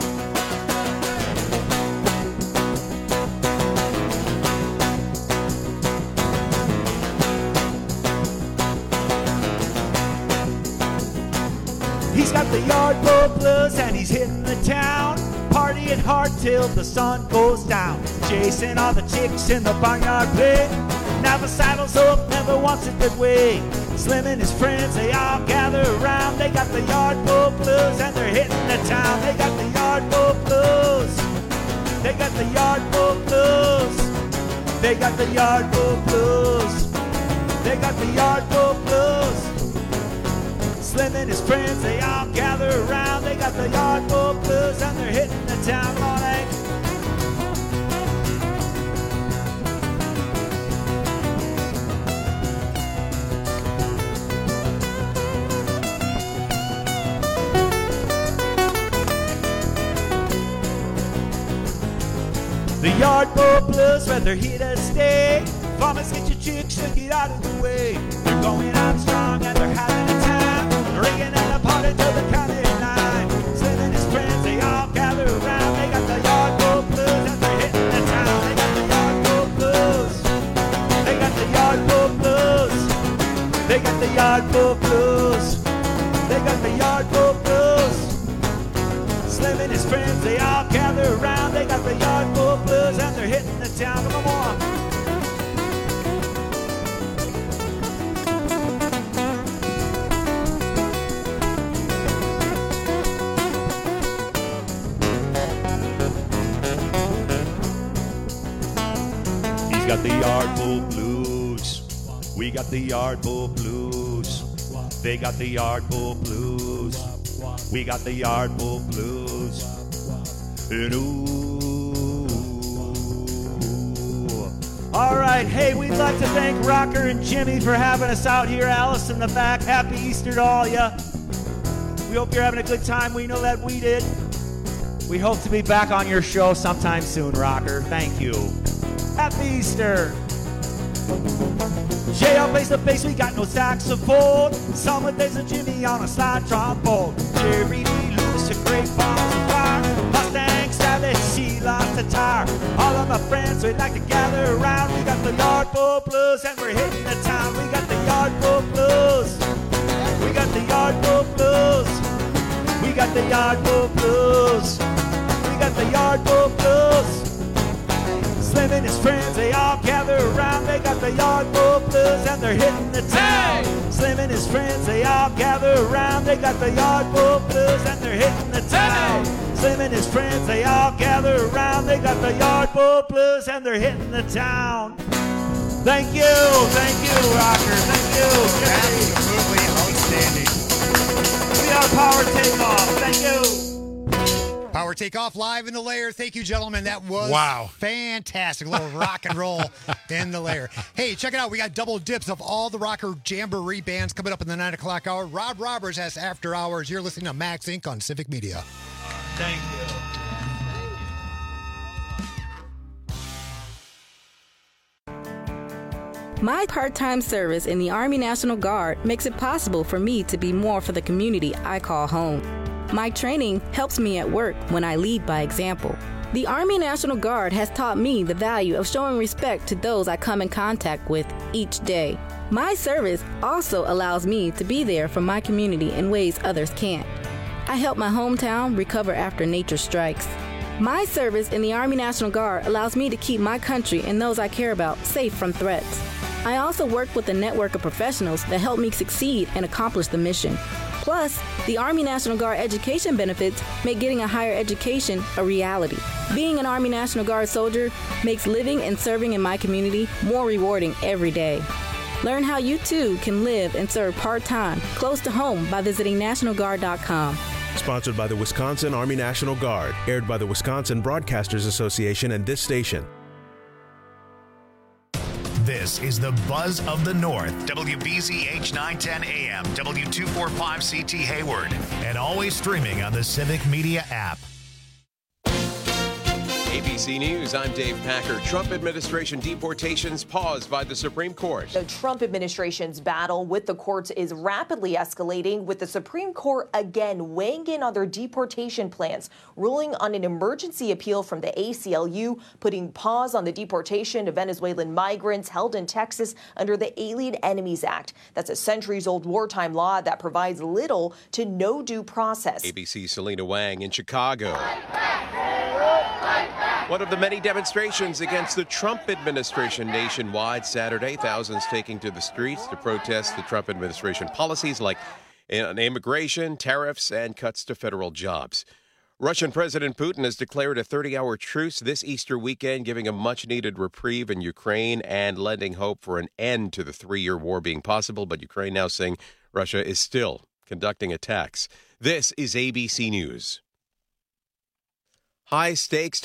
Speaker 13: He's got the Yard Bull Blues and he's hitting the town, partying hard till the sun goes down, chasing all the chicks in the barnyard play. Now the saddle's up, never wants a good way. Slim and his friends, they all gather around. They got the Yard Bull Blues and they're hitting the town. They got the Yard Bull Blues. They got the Yard Bull Blues. They got the Yard Bull Blues. They got the Yard Bull Blues. Slim and his friends, they all gather around. They got the Yard Bull Blues and they're hitting the town morning. The Yard Bull Blues, whether here to stay. Farmers, get your chicks, should get out of the way. They're going out strong and they're having a time, ringing in a party till the county nine. Slim and his friends, they all gather around. They got the Yard Bull Blues and they're hitting the town. They got the Yard Bull Blues. They got the Yard Bull Blues. They got the Yard Bull Blues. They got the Yard Bull Blues. Slim and his friends, they all gather around. They got the Yard Bull Blues and they're hitting the town. Come on. He's got the Yard Bull Blues. We got the Yard Bull Blues. They got the Yard Bull Blues. We got the Yard Bull Blues. And ooh. All right, hey, we'd like to thank Rocker and Jimmy for having us out here. Alice in the back, happy Easter to all ya. We hope you're having a good time. We know that we did. We hope to be back on your show sometime soon, Rocker. Thank you. Happy Easter. J L plays the bass, we got no saxophone. Summer days of Jimmy on a slide trombone. Jerry Lee Lewis, a great balls of fire. Mustang Sally, she lost a tire. All of my friends, we'd like to gather around. We got the Yard Bull Blues and we're hitting the town. We got the Yard Bull Blues. We got the Yard Bull Blues. We got the Yard Bull Blues. We got the Yard Bull Blues. Slim and his friends, they all gather around. They got the Yard Bull Blues and they're hitting the town. Hey! Slim and his friends, they all gather around. They got the Yard Bull Blues and they're hitting the town. Hey! Slim and his friends, they all gather around. They got the Yard Bull Blues and they're hitting the town. Thank you, thank you, Rocker, thank you.
Speaker 10: Absolutely outstanding.
Speaker 13: We are Power Takeoff. Thank you.
Speaker 10: Power Takeoff live in the lair. Thank you, gentlemen. That was
Speaker 11: Wow.
Speaker 10: fantastic. A little rock and roll in the lair. Hey, check it out. We got double dips of all the Rocker Jamboree bands coming up in the nine o'clock hour. Rob Roberts has After Hours. You're listening to Max Incorporated on Civic Media.
Speaker 13: Thank you.
Speaker 3: My part-time service in the Army National Guard makes it possible for me to be more for the community I call home. My training helps me at work when I lead by example. The Army National Guard has taught me the value of showing respect to those I come in contact with each day. My service also allows me to be there for my community in ways others can't. I help my hometown recover after nature strikes. My service in the Army National Guard allows me to keep my country and those I care about safe from threats. I also work with a network of professionals that help me succeed and accomplish the mission. Plus, the Army National Guard education benefits make getting a higher education a reality. Being an Army National Guard soldier makes living and serving in my community more rewarding every day. Learn how you too can live and serve part-time, close to home by visiting national guard dot com.
Speaker 5: Sponsored by the Wisconsin Army National Guard. Aired by the Wisconsin Broadcasters Association and this station.
Speaker 1: This is the Buzz of the North. W B Z H nine ten A M, W two forty-five C T Hayward, and always streaming on the Civic Media app.
Speaker 2: A B C News, I'm Dave Packer. Trump administration deportations paused by the Supreme Court.
Speaker 22: The Trump administration's battle with the courts is rapidly escalating, with the Supreme Court again weighing in on their deportation plans, ruling on an emergency appeal from the A C L U, putting pause on the deportation of Venezuelan migrants held in Texas under the Alien Enemies Act. That's a centuries-old wartime law that provides little to no due process.
Speaker 2: A B C's Selena Wang in Chicago. One of the many demonstrations against the Trump administration nationwide Saturday. Thousands taking to the streets to protest the Trump administration policies like immigration, tariffs, and cuts to federal jobs. Russian President Putin has declared a thirty-hour truce this Easter weekend, giving a much-needed reprieve in Ukraine and lending hope for an end to the three-year war being possible. But Ukraine now saying Russia is still conducting attacks. This is A B C News. High stakes